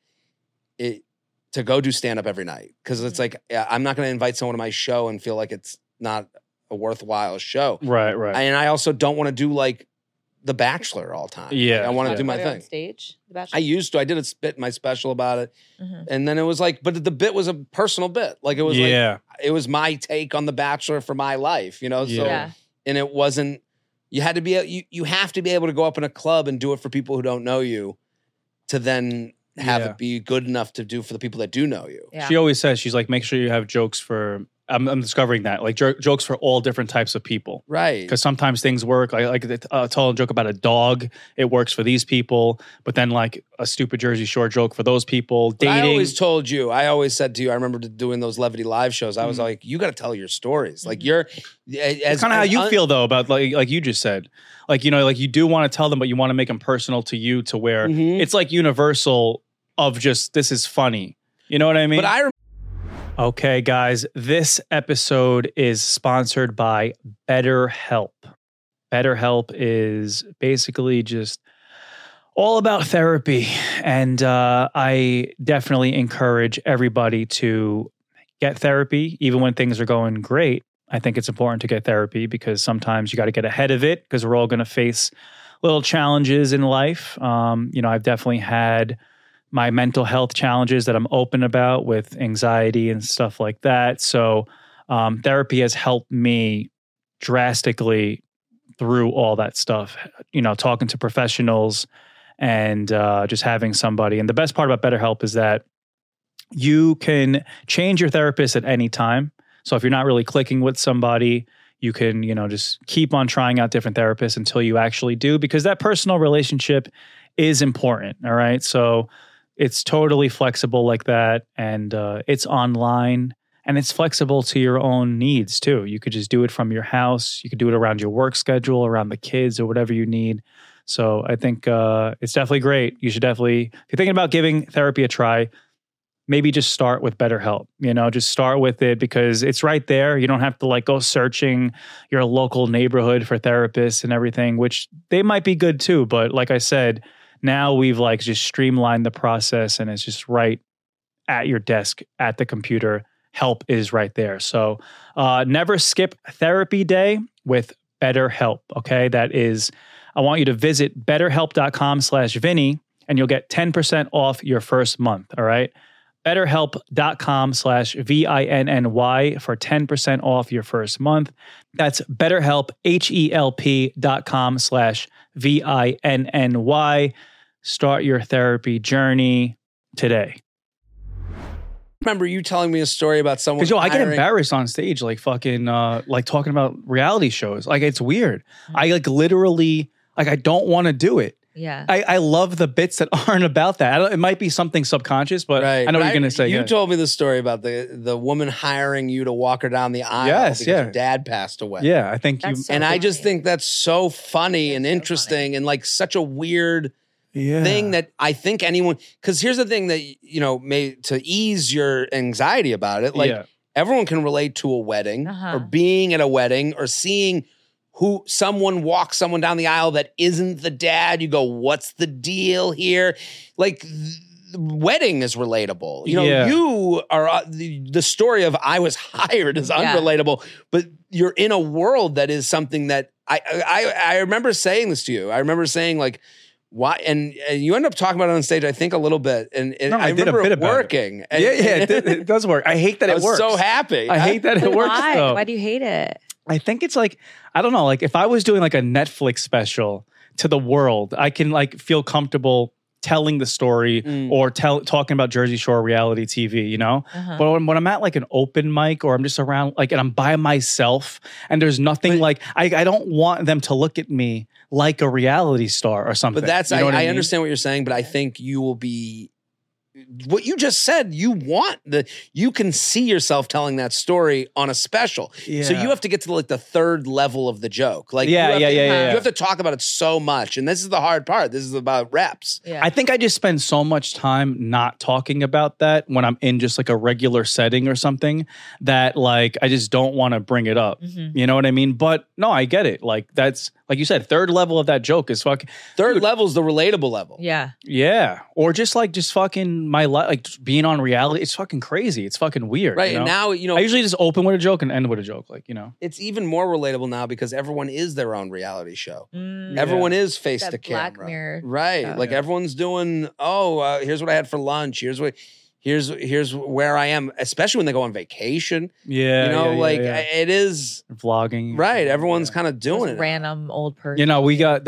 it to go do stand-up every night. Cause it's like I'm not gonna invite someone to my show and feel like it's not a worthwhile show. Right. And I also don't want to do like The Bachelor all the time. Yeah. Like, I want to Yeah. do my Put it on thing. stage. The Bachelor. I used to. I did a spit in my special about it. Mhm. And then it was like, but the bit was a personal bit. Like it was like, it was my take on The Bachelor for my life, you know? So, Yeah. and it wasn't, you had to be, you have to be able to go up in a club and do it for people who don't know you to then have Yeah. it be good enough to do for the people that do know you. Yeah. She always says, she's like, make sure you have jokes for, I'm discovering that, like jokes for all different types of people. Right. Because sometimes things work. Like tell a joke about a dog, it works for these people. But then like a stupid Jersey Shore joke for those people. But I Dating. I always said to you, I remember doing those Levity Live shows. I was like, you got to tell your stories. Like you're, It's kind of how you feel though about like you just said, like, you know, like you do want to tell them, but you want to make them personal to you to where it's like universal of just, this is funny. You know what I mean? But Okay, guys, this episode is sponsored by BetterHelp. BetterHelp is basically just all about therapy. And I definitely encourage everybody to get therapy, even when things are going great. I think it's important to get therapy because sometimes you got to get ahead of it because we're all going to face little challenges in life. You know, I've definitely had my mental health challenges that I'm open about with anxiety and stuff like that. So therapy has helped me drastically through all that stuff, you know, talking to professionals and just having somebody. And the best part about BetterHelp is that you can change your therapist at any time. So if you're not really clicking with somebody, you can, you know, just keep on trying out different therapists until you actually do, because that personal relationship is important. All right. So it's totally flexible like that. And it's online and it's flexible to your own needs too. You could just do it from your house. You could do it around your work schedule, around the kids or whatever you need. So I think it's definitely great. You should definitely, if you're thinking about giving therapy a try, maybe just start with BetterHelp. You know, just start with it because it's right there. You don't have to like go searching your local neighborhood for therapists and everything, which they might be good too. But like I said, Now we've like just streamlined the process and it's just right at your desk at the computer. Help is right there. So never skip therapy day with BetterHelp. Okay. That is, I want you to visit betterhelp.com/Vinny and you'll get 10% off your first month. All right. BetterHelp.com/VINNY for 10% off your first month. That's BetterHelp, HELP.com/VINNY. Start your therapy journey today. Remember you telling me a story about someone. Because I get hiring- embarrassed on stage, like fucking, like talking about reality shows. Like it's weird. I like literally, like I don't want to do it. Yeah. I love the bits that aren't about that. It might be something subconscious, but Right. I know But what you're going to say. You yeah. told me the story about the woman hiring you to walk her down the aisle Yes, because yeah. your dad passed away. Yeah, I think That's you. so And I just funny. think that's so funny and so interesting and like such a weird Yeah. thing that I think anyone, because here's the thing that, you know, may to ease your anxiety about it, like Yeah. everyone can relate to a wedding or being at a wedding or seeing who someone walks someone down the aisle that isn't the dad. You go, what's the deal here? Like the wedding is relatable. You know, Yeah. you are the story of I was hired is Yeah. unrelatable, but you're in a world that is something that I remember saying this to you. I remember saying like, why? And you end up talking about it on stage, I think, a little bit. And No, I did a remember bit it about it. working. And- Yeah, it does work. I hate that I it was works. so happy. I hate that it But works why? though. Why do you hate it? I think it's like, I don't know, like if I was doing like a Netflix special to the world, I can like feel comfortable telling the story or talking about Jersey Shore reality TV, you know? But when I'm at like an open mic or I'm just around like, and I'm by myself and there's nothing like, I don't want them to look at me like a reality star or something. But that's, You know what I mean? understand what you're saying, but I think you will be, what you just said, you can see yourself telling that story on a special. So Yeah. you have to get to like the third level of the joke. Like, Yeah, you have yeah, to, yeah, yeah. You have to talk about it so much. And this is the hard part. This is about reps. Yeah. I think I just spend so much time not talking about that when I'm in just like a regular setting or something that like I just don't want to bring it up. You know what I mean? But no, I get it. Like that's like you said, third level of that joke is fucking Third level is the relatable level. Yeah. yeah. Or just fucking my life, like being on reality. It's fucking crazy. It's fucking weird. Right. you And know? now, you know, I usually just open with a joke and end with a joke. Like, you know. it's even more relatable now because everyone is their own reality show. Mm. Everyone is face That to Black camera. Mirror Right. stuff. Like everyone's doing, here's what I had for lunch. Here's where I am, especially when they go on vacation. Yeah. You know, yeah. it is Vlogging. right. Everyone's kind of doing Those it. random old person. You know, we got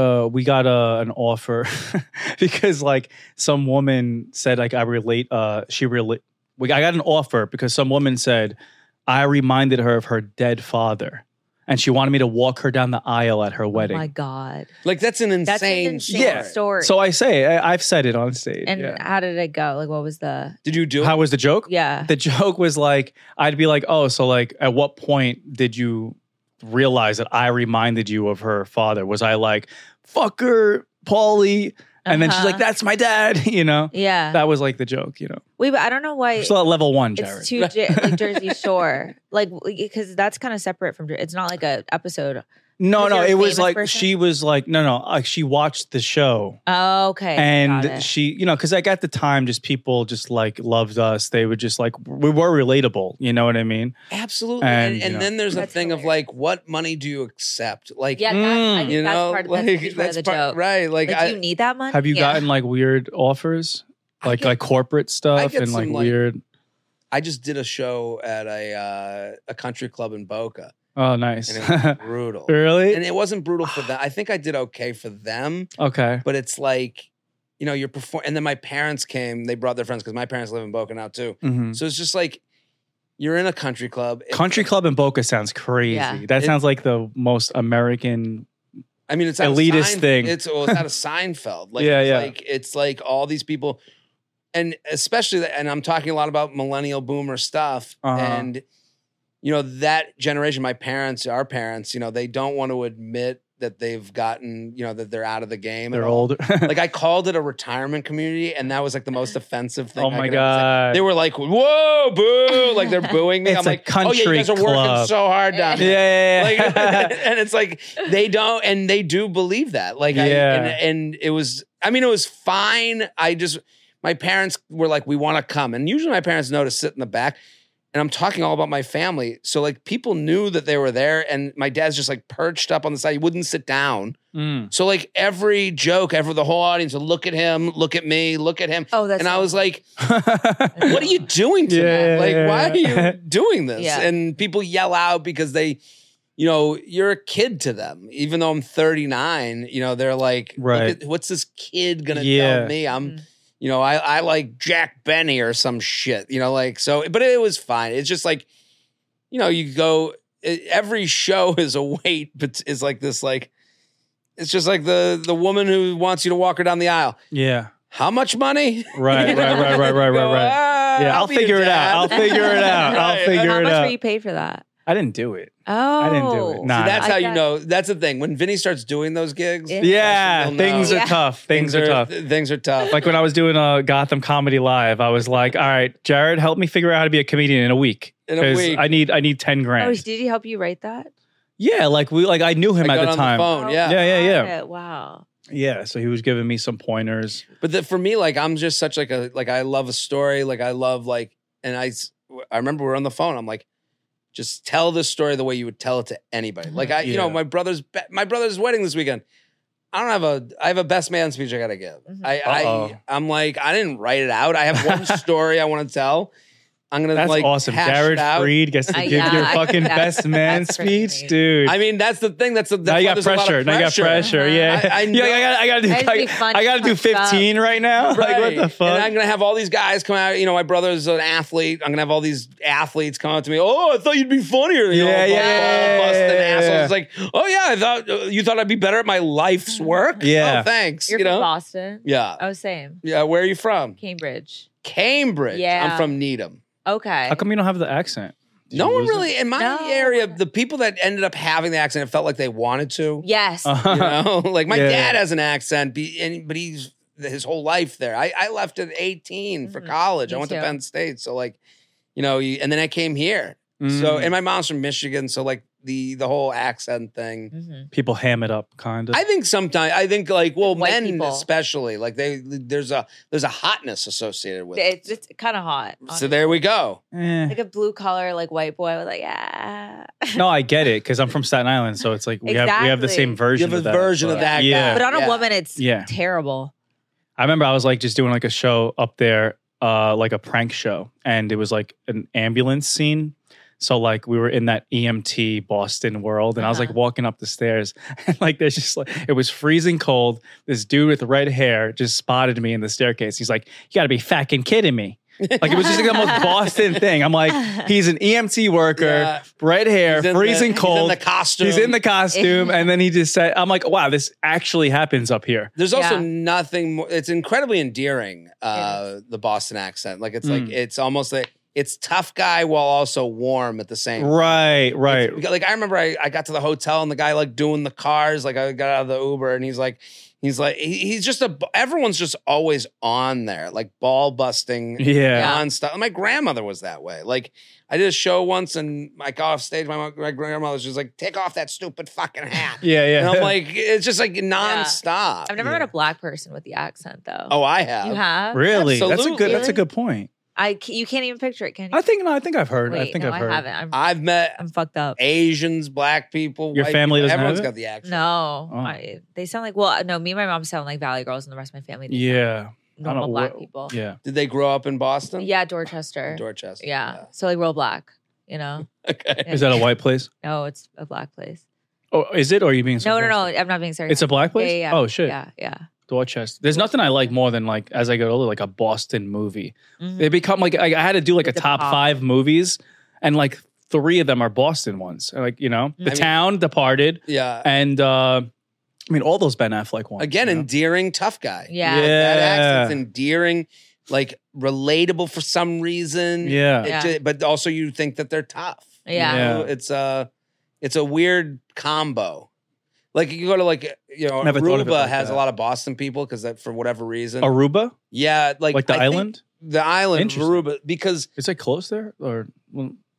an offer because like some woman said like I got an offer because some woman said I reminded her of her dead father and she wanted me to walk her down the aisle at her Oh wedding. my God. Like that's an That's an insane insane Yeah. story. So I say I've said it on stage. and yeah. how did it go? Like, what was the? Did you do it? How was the joke? Yeah. The joke was like, I'd be like, oh, so like, at what point did you realize that I reminded you of her father? Was I like, fucker, Paulie? And then she's like, that's my dad, you know? Yeah. That was like the joke, you know? Wait, but I don't know why. Still at level one, Jared. It's too like Jersey Shore, like because that's kind of separate from. It's not like a episode. No, Was there a it was famous like, person? she was like, no, like she watched the show. Oh, okay. Got And it. she, you know, because like at the time, just people just like loved us. They would just like, we were relatable. You know what I mean? Absolutely. And, And, you know. then there's a That's thing of hilarious. like, what money do you accept? Like, yeah, I think you that's know, part of, like that's a huge part of the joke. right? Like, Like, do you need that money? Have you Yeah. gotten like weird offers? I Like get- like corporate stuff get and like some, like, weird. I just did a show at a country club in Boca, Oh, nice. and it was brutal. Really? And it wasn't brutal for them. I think I did okay for them, Okay. but it's like, you know, you're performing. And then my parents came. They brought their friends because my parents live in Boca now too. Mhm. So it's just like you're in a country club. Country club in Boca sounds crazy. Yeah. That It- sounds like the most American. I mean, it's out elitist of thing. It's out of Seinfeld. Like, Yeah, it's yeah. Like it's like all these people, and especially, and I'm talking a lot about millennial boomer stuff, Uh-huh. and you know that generation, my parents, our parents, you know, they don't want to admit that they've gotten, you know, that they're out of the game. They're at all. older. Like I called it a retirement community, and that was like the most offensive thing. Oh I my could ever say. God. They were like, "Whoa, boo!" Like they're booing me. It's I'm a like, "Oh yeah, you country guys are working club. so hard down yeah, here." yeah, Like, yeah. and it's like they don't, and they do believe that. Like, Yeah. and it was I mean, it was fine. My parents were like, we want to come. And usually my parents know to sit in the back. And I'm talking all about my family. So like people knew that they were there. And my dad's just like perched up on the side. He wouldn't sit down. So like every joke, the whole audience would look at him, look at me, look at him. Oh, that's. And I was like, what are you doing tonight? Why are you doing this? Yeah. And people yell out because they, you know, you're a kid to them. Even though I'm 39, you know, they're like, Right. what's this kid going to tell me? You know, I like Jack Benny or some shit, you know, like, so, but it was fine. It's just like, you know, you go, every show is a wait, but is like this, like, it's just like the woman who wants you to walk her down the aisle. Yeah. How much money? Right. Go, Yeah, I'll figure it out. I'll figure it out. I'll Right. figure How it much out. were you paid for that? I didn't do it. Oh, I didn't do it. Nah. See, that's I how you got- know. That's the thing. When Vinny starts doing those gigs, Yeah, you'll know. things are Yeah. tough. Things are tough. Things are tough. Like when I was doing a Gotham Comedy Live, I was like, all right, Jared, help me figure out how to be a comedian in a week. In a 'Cause week. I need 10 Oh, grand. did he help you write that? Yeah, like I knew him I at got the on time. the phone. Yeah. Yeah. got it. Wow. Yeah, so he was giving me some pointers. But for me, like I'm just such like I love a story. Like I love like, and I remember we were on the phone. I'm like, just tell this story the way you would tell it to anybody. Like you know, Yeah. my brother's wedding this weekend. I have a best man speech I gotta give. I'm like, I didn't write it out. I have one story I want to tell. I'm gonna That's like awesome. hash Jared it out. Freed gets to give yeah, your fucking that's- best man that's pretty speech, amazing. dude. I mean, that's the thing. That's now why you got there's a lot of pressure. Now you got pressure. Yeah, I know. I gotta do. That'd be fun I gotta to do punch up. 15 right now. Like what the fuck? And I'm gonna have all these guys come out. You know, my brother's an athlete. I'm gonna have all these athletes come out to me. Oh, I thought you'd be funnier. You know, busting assholes. It's like, oh yeah, I thought you thought I'd be better at my life's work. Yeah. Oh, thanks. You're you from know. Boston. Yeah. Oh, same. Yeah. Where are you from? Cambridge. Cambridge. Yeah. I'm from Needham. Okay. How come you don't have the accent? Did No you one lose it? really in my No. area. The people that ended up having the accent, it felt like they wanted to. Yes. You know, like my Yeah. dad has an accent, but he's his whole life there. I left at 18 for college. Me I went to too. Penn State, so like, you know, and then I came here. So, and my mom's from Michigan, so like the whole accent thing. Mhm. People ham it up, kind of. I think sometimes like White men people. especially like there's a hotness associated with it. It's kind of hot. So there we go. Like a blue collar, like white boy. I was like, yeah. No, I get it because I'm from Staten Island, so it's like we have the Exactly. same You version. have a of that, version of but- that Yeah. guy. But on a Yeah. woman, it's Yeah. terrible. I remember I was like just doing like a show up there, like a prank show, and it was like an ambulance scene. So like we were in that EMT Boston world, and I was like walking up the stairs, and like there's just like it was freezing cold. This dude with red hair just spotted me in the staircase. He's like, "You got to be fucking kidding me!" Like it was just like the most Boston thing. I'm like, he's an EMT worker, Yeah. red hair, He's in freezing the, cold. He's in the costume. He's in the costume, and then he just said, "I'm like, wow, this actually happens up here." There's also Yeah. nothing more. It's incredibly endearing. The Boston accent, like it's like it's almost like it's tough guy while also warm at the same. Right, right. It's- like I remember, I got to the hotel and the guy like doing the cars. Like I got out of the Uber and he's just everyone's just always on there, like ball busting. Yeah. nonstop. My grandmother was that way. Like I did a show once and I got off stage. My grandmother was just like, "Take off that stupid fucking hat." Yeah, yeah. And I'm like, it's just like nonstop. I've never met a black person with the accent though. Oh, I have. You have? Really? Absolutely. That's a good point. You can't even picture it, can you? I think I've heard. Wait, I think no, I've heard. I haven't. I've met I'm fucked up. Asians, black people. Your white family people. doesn't have Everyone's it? got the accent. No, Oh. they sound like no. Me and my mom sound like Valley Girls, and the rest of my family. They sound Yeah. like normal black people. Yeah. Did they grow up in Boston? Yeah, Dorchester. Dorchester. Yeah. So like real black, you know. Okay. Is that a white place? No, it's a black place. Oh, is it? Or are you being No, sarcastic? I'm not being serious. It's a black place? Yeah, yeah, Oh, shit. Yeah. Dorchester. There's nothing I like more than like as I get older, like a Boston movie. Mhm. They become like I had to do like a The top pop. 5 movies, and like 3 of them are Boston ones. Like The mean- Town, Departed, Yeah. and I mean all those Ben Affleck ones. Again, you know? endearing tough guy. Yeah. That accent's Yeah. endearing, like relatable for some reason. Yeah. But also you think that they're tough. You Yeah. know? It's a weird combo. Like you go to Never thought of it Aruba like has that. a lot of Boston people because for whatever reason. Aruba, Yeah, like the I think island. The island of Interesting. Aruba because Is it close there or? Well,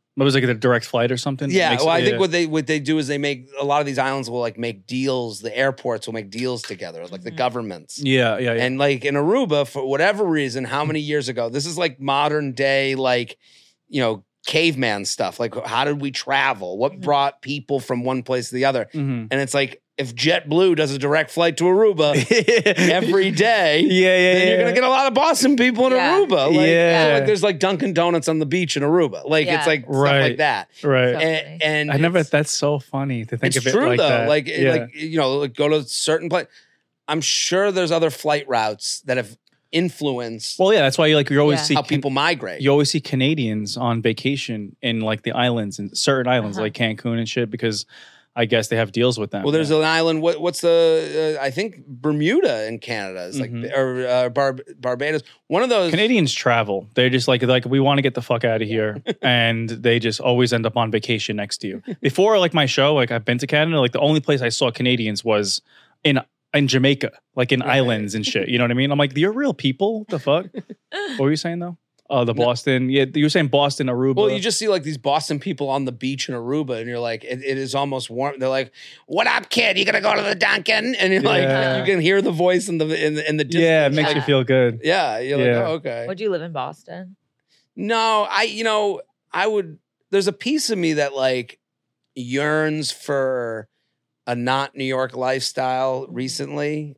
What was like a direct flight or something? Yeah, Makes- well, I think what they do is they make a lot of these islands will like make deals. The airports will make deals together, like the governments. Yeah. And like in Aruba, for whatever reason, how many years ago? This is like modern day, like, you know, caveman stuff. Like, how did we travel? What brought people from one place to the other? Mhm. And it's like, if JetBlue does a direct flight to Aruba every day, then you're gonna get a lot of Boston people in Yeah. Aruba. Like, Yeah. so, like, there's like Dunkin' Donuts on the beach in Aruba. Like Yeah. it's like stuff Right. like that. Right. So funny. And I never. it's- That's so funny to think it's of it true like though. that. Like, Yeah. like you know, like go to certain place. I'm sure there's other flight routes that have influenced Well, yeah, that's why you always Yeah. see how people migrate. you always see Canadians on vacation in like the islands and certain islands Uh-huh. like Cancun and shit because I guess they have deals with them. Well, there's an island. What's the? I think Bermuda in Canada is like, Mhm. or Barbados. One of those. Canadians travel. They're just like we want to get the fuck out of here, and they just always end up on vacation next to you. Before like my show, like I've been to Canada. Like the only place I saw Canadians was in Jamaica, like in islands and shit. You know what I mean? I'm like, you're real people. The fuck? What were you saying though? Oh, the Boston. Yeah, you were saying Boston, Aruba. Well, you just see like these Boston people on the beach in Aruba, and you're like, it is almost warm. They're like, "What up, kid? You gonna go to the Dunkin'?" And you're like, Yeah. you can hear the voice in the distance. yeah, it makes you Yeah. feel good. Yeah, you're like, Yeah. oh, okay. Would you live in Boston? No, I would. There's a piece of me that like yearns for a not New York lifestyle recently.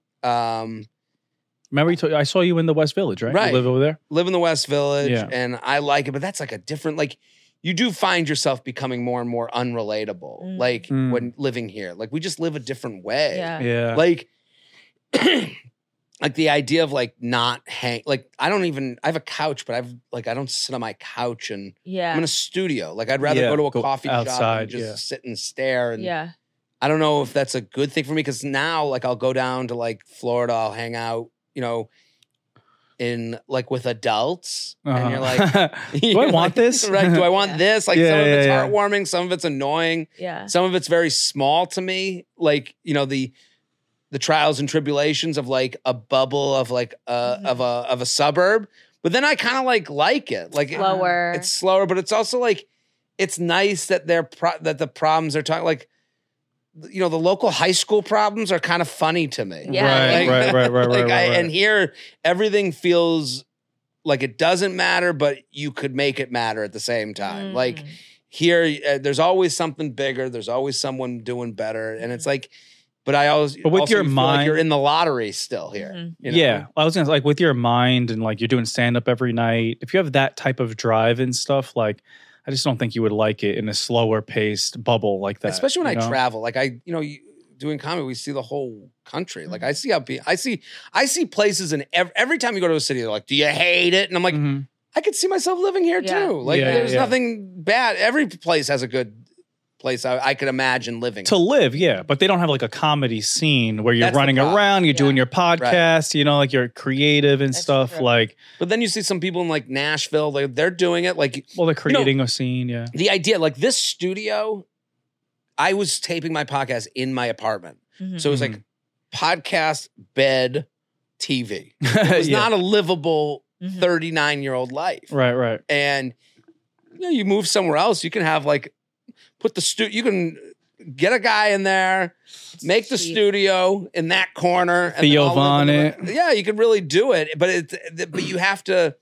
Remember, I saw you in the West Village, right? Right. You live over there. Live in the West Village, Yeah. and I like it, but that's like a different like. You do find yourself becoming more and more unrelatable, Mm. like Mm. when living here. Like we just live a different way. Yeah. Yeah. Like, like the idea of like not like I have a couch, but I don't sit on my couch and Yeah. I'm in a studio. Like I'd rather Yeah, go to a go coffee shop outside, and just yeah. sit and stare. And yeah. I don't know if that's a good thing for me because now like I'll go down to like Florida, I'll hang out, in like with adults, and you're like, do I want this? Right? Do I want Yeah. this? Like Yeah, some of yeah, it's yeah. heartwarming, some of it's annoying, Yeah. some of it's very small to me. Like the trials and tribulations of like a bubble of like of a suburb. But then I kind of like it. Like Slower. it's slower, but it's also like it's nice that that the problems are talking like. The local high school problems are kind of funny to me. Yeah. Right. Like right. and here everything feels like it doesn't matter, but you could make it matter at the same time. Like Mm. here, there's always something bigger. There's always someone doing better, and it's like. But I always, But with also your feel like mind- you're in the lottery still here. Mhm. you know? Yeah, I was gonna say, like with your mind and like you're doing stand up every night. If you have that type of drive and stuff, like I just don't think you would like it in a slower paced bubble like that. Especially when you I know? travel, like doing comedy, we see the whole country. Like I see I see places, and every time you go to a city, they're like, "Do you hate it?" And I'm like, Mhm. I could see myself living here Yeah. too. Like Yeah, there's yeah. nothing bad. Every place has a good place I could imagine living. To live, yeah, but they don't have like a comedy scene where you're That's the running problem. around, you're doing Yeah. your podcast, like you're creative and That's stuff. true. Like, But then you see some people in like Nashville, they're doing it. Like well, they're creating a scene, yeah. the idea, like this studio, I was taping my podcast in my apartment. Mhm. So it was like podcast, bed, TV. It was Yeah. not a livable Mhm. 39-year-old life. Right. And you move somewhere else, you can have like you can get a guy in there, make the cheap. studio in that corner. And Theo then I'll Von live in it. Yeah, you could really do it, but you have to.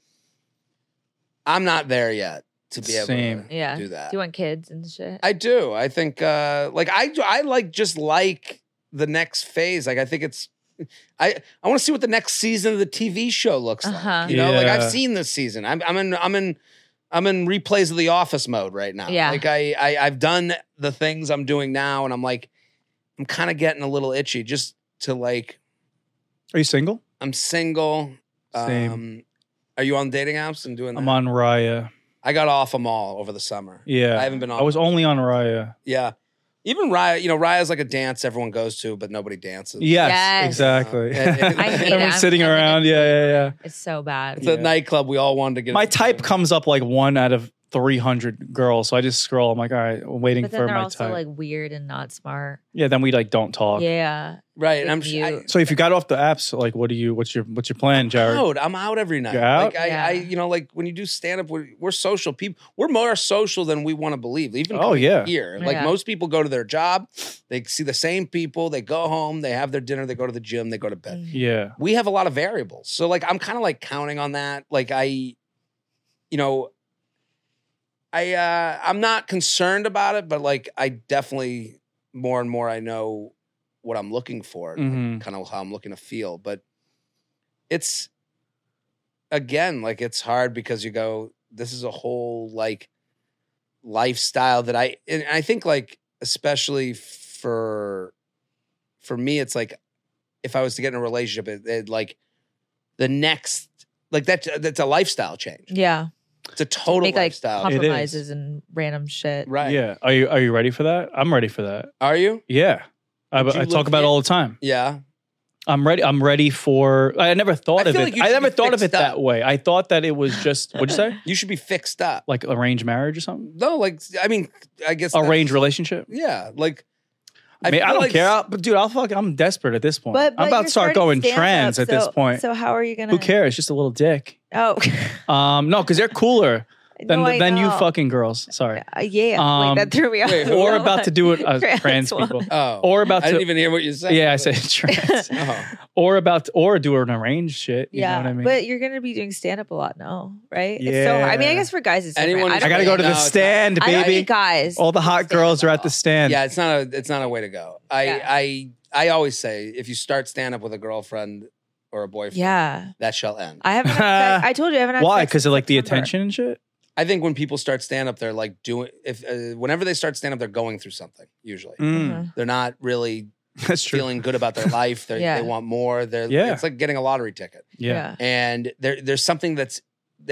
I'm not there yet to be able Same. to Yeah. do that. Do you want kids and shit? I do. I think like I like just like the next phase. Like I think it's I want to see what the next season of the TV show looks Uh-huh. like. Like Yeah. I've seen this season. I'm in replays of The Office mode right now. Yeah. Like I've done the things I'm doing now, and I'm like I'm kind of getting a little itchy just to like Are you single? I'm single. Same. Are you on dating apps and doing that? I'm on Raya. I got off them all over the summer. Yeah. I haven't been on. I was only on Raya. Yeah. Even Raya, Raya's like a dance everyone goes to, but nobody dances. Yes, Yes. exactly. I hate it. Everyone's sitting I'm in around. it. Yeah. It's so bad. It's a nightclub we all wanted to get. My type comes up like 1 out of 300 girls. So I just scroll. I'm like, all right, I'm waiting But then for they're my also type. like weird and not smart. Yeah, then we like don't talk. Yeah. Right. And I'm Mute. So if you got off the apps, like, what's your plan, Jared? I'm out every night. You're out? Like I Yeah. you know, like when you do stand up, we're social people. We're more social than we want to believe. Even Oh, coming yeah. here, like Yeah. most people go to their job, they see the same people, they go home, they have their dinner, they go to the gym, they go to bed. Yeah. We have a lot of variables, so like I'm kind of like counting on that. Like I'm not concerned about it, but like I definitely more and more I know what I'm looking for, Mhm. kind of how I'm looking to feel. But it's again, like it's hard because you go, this is a whole like lifestyle that and I think like especially for me, it's like if I was to get in a relationship, it like the next like that's a lifestyle change. Yeah. It's a total Make like lifestyle. It is. compromises and random shit. Right. Yeah. Are you ready for that? I'm ready for that. Are you? Yeah. I Would you talk live about it here? all the time. Yeah. I'm ready. I'm ready for. I never thought I of feel it. like you I should never be thought of it fixed up. that way. I thought that it was just. What'd you say? You should be fixed up. Like arranged marriage or something? No, like I mean, I guess Arranged relationship? Yeah, like I mean, I feel don't like care. But dude, I'm desperate at this point. But I'm about you're to start starting going stand-up, trans at this point. So how are you gonna? Who cares? Just a little dick. Oh, No, because they're cooler No, I than you know. fucking girls. Sorry. Yeah. Wait, that threw me off. wait, who? Or about to do it trans one. people. Oh, Or about I didn't to. even hear what you said. Yeah, I said trans. Oh. or do an arranged shit. You Yeah, know what I mean? but you're gonna be doing stand up a lot now, right? It's so Yeah. hard. I mean, I guess for guys it's different. Anyone- I I don't gotta go to No, the it's not. stand, I don't baby. think guys. All the hot stand girls up are at at the all. stand. Yeah, it's not a way to go. I always say if you start stand up with a girlfriend or a boyfriend, Yeah, that shall end. I haven't. Had sex. I told you I haven't. Had Why? sex Because of since like the September. attention and shit. I think when people start stand up, they're like doing whenever they start stand up, they're going through something. Usually, Mm, they're not really that's true. feeling good about their life. Yeah. They want more. Yeah. It's like getting a lottery ticket. Yeah. And there's something that's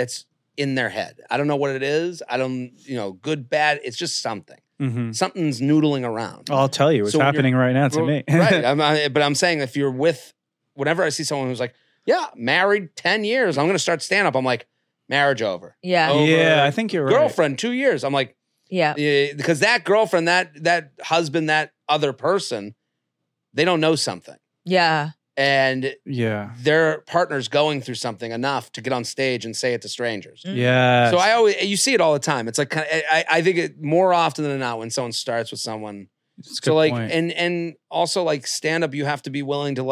in their head. I don't know what it is. I don't, good, bad. It's just something. Mm-hmm. Something's noodling around. I'll tell you, it's So when happening right now to me. Right. But I'm saying if you're whenever I see someone who's like, yeah, married 10 years, I'm going to start stand up. I'm like, marriage over. Yeah, Oh. Yeah, I think you're right. Girlfriend, 2 years. I'm like, yeah. yeah, because that girlfriend, that husband, that other person, they don't know something. Yeah. And Yeah. their partner's going through something enough to get on stage and say it to strangers. Yeah. So you see it all the time. It's like I think it more often than not when someone starts with someone. It's a So good like point. and also like stand up, you have to be willing to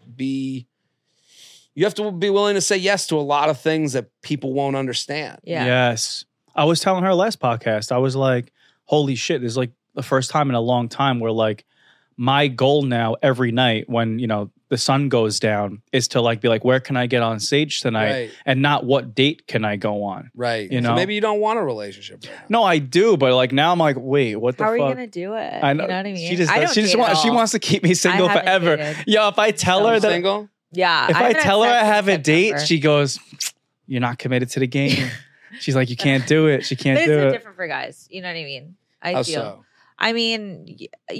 you have to be willing to say yes to a lot of things that people won't understand. Yeah. Yes. I was telling her last podcast, I was like, holy shit, this is like the first time in a long time where like my goal now every night when, the sun goes down is to like be like, where can I get on stage tonight? Right. And not what date can I go on? Right. You So know? maybe you don't want a relationship right now. No, I do, but like now I'm like, wait, what the How fuck? are you gonna do it? I know. You know what I mean? She just I don't she just date at wants she all. wants to keep me single haven't forever. dated. Yo, if I tell her I'm that single. Yeah. if I haven't had tell her sex I since have a date, September. she goes, "You're not committed to the game." She's like, "You can't do it. She can't But it's do so it." different for guys. You know what I mean? I How feel. so? I mean,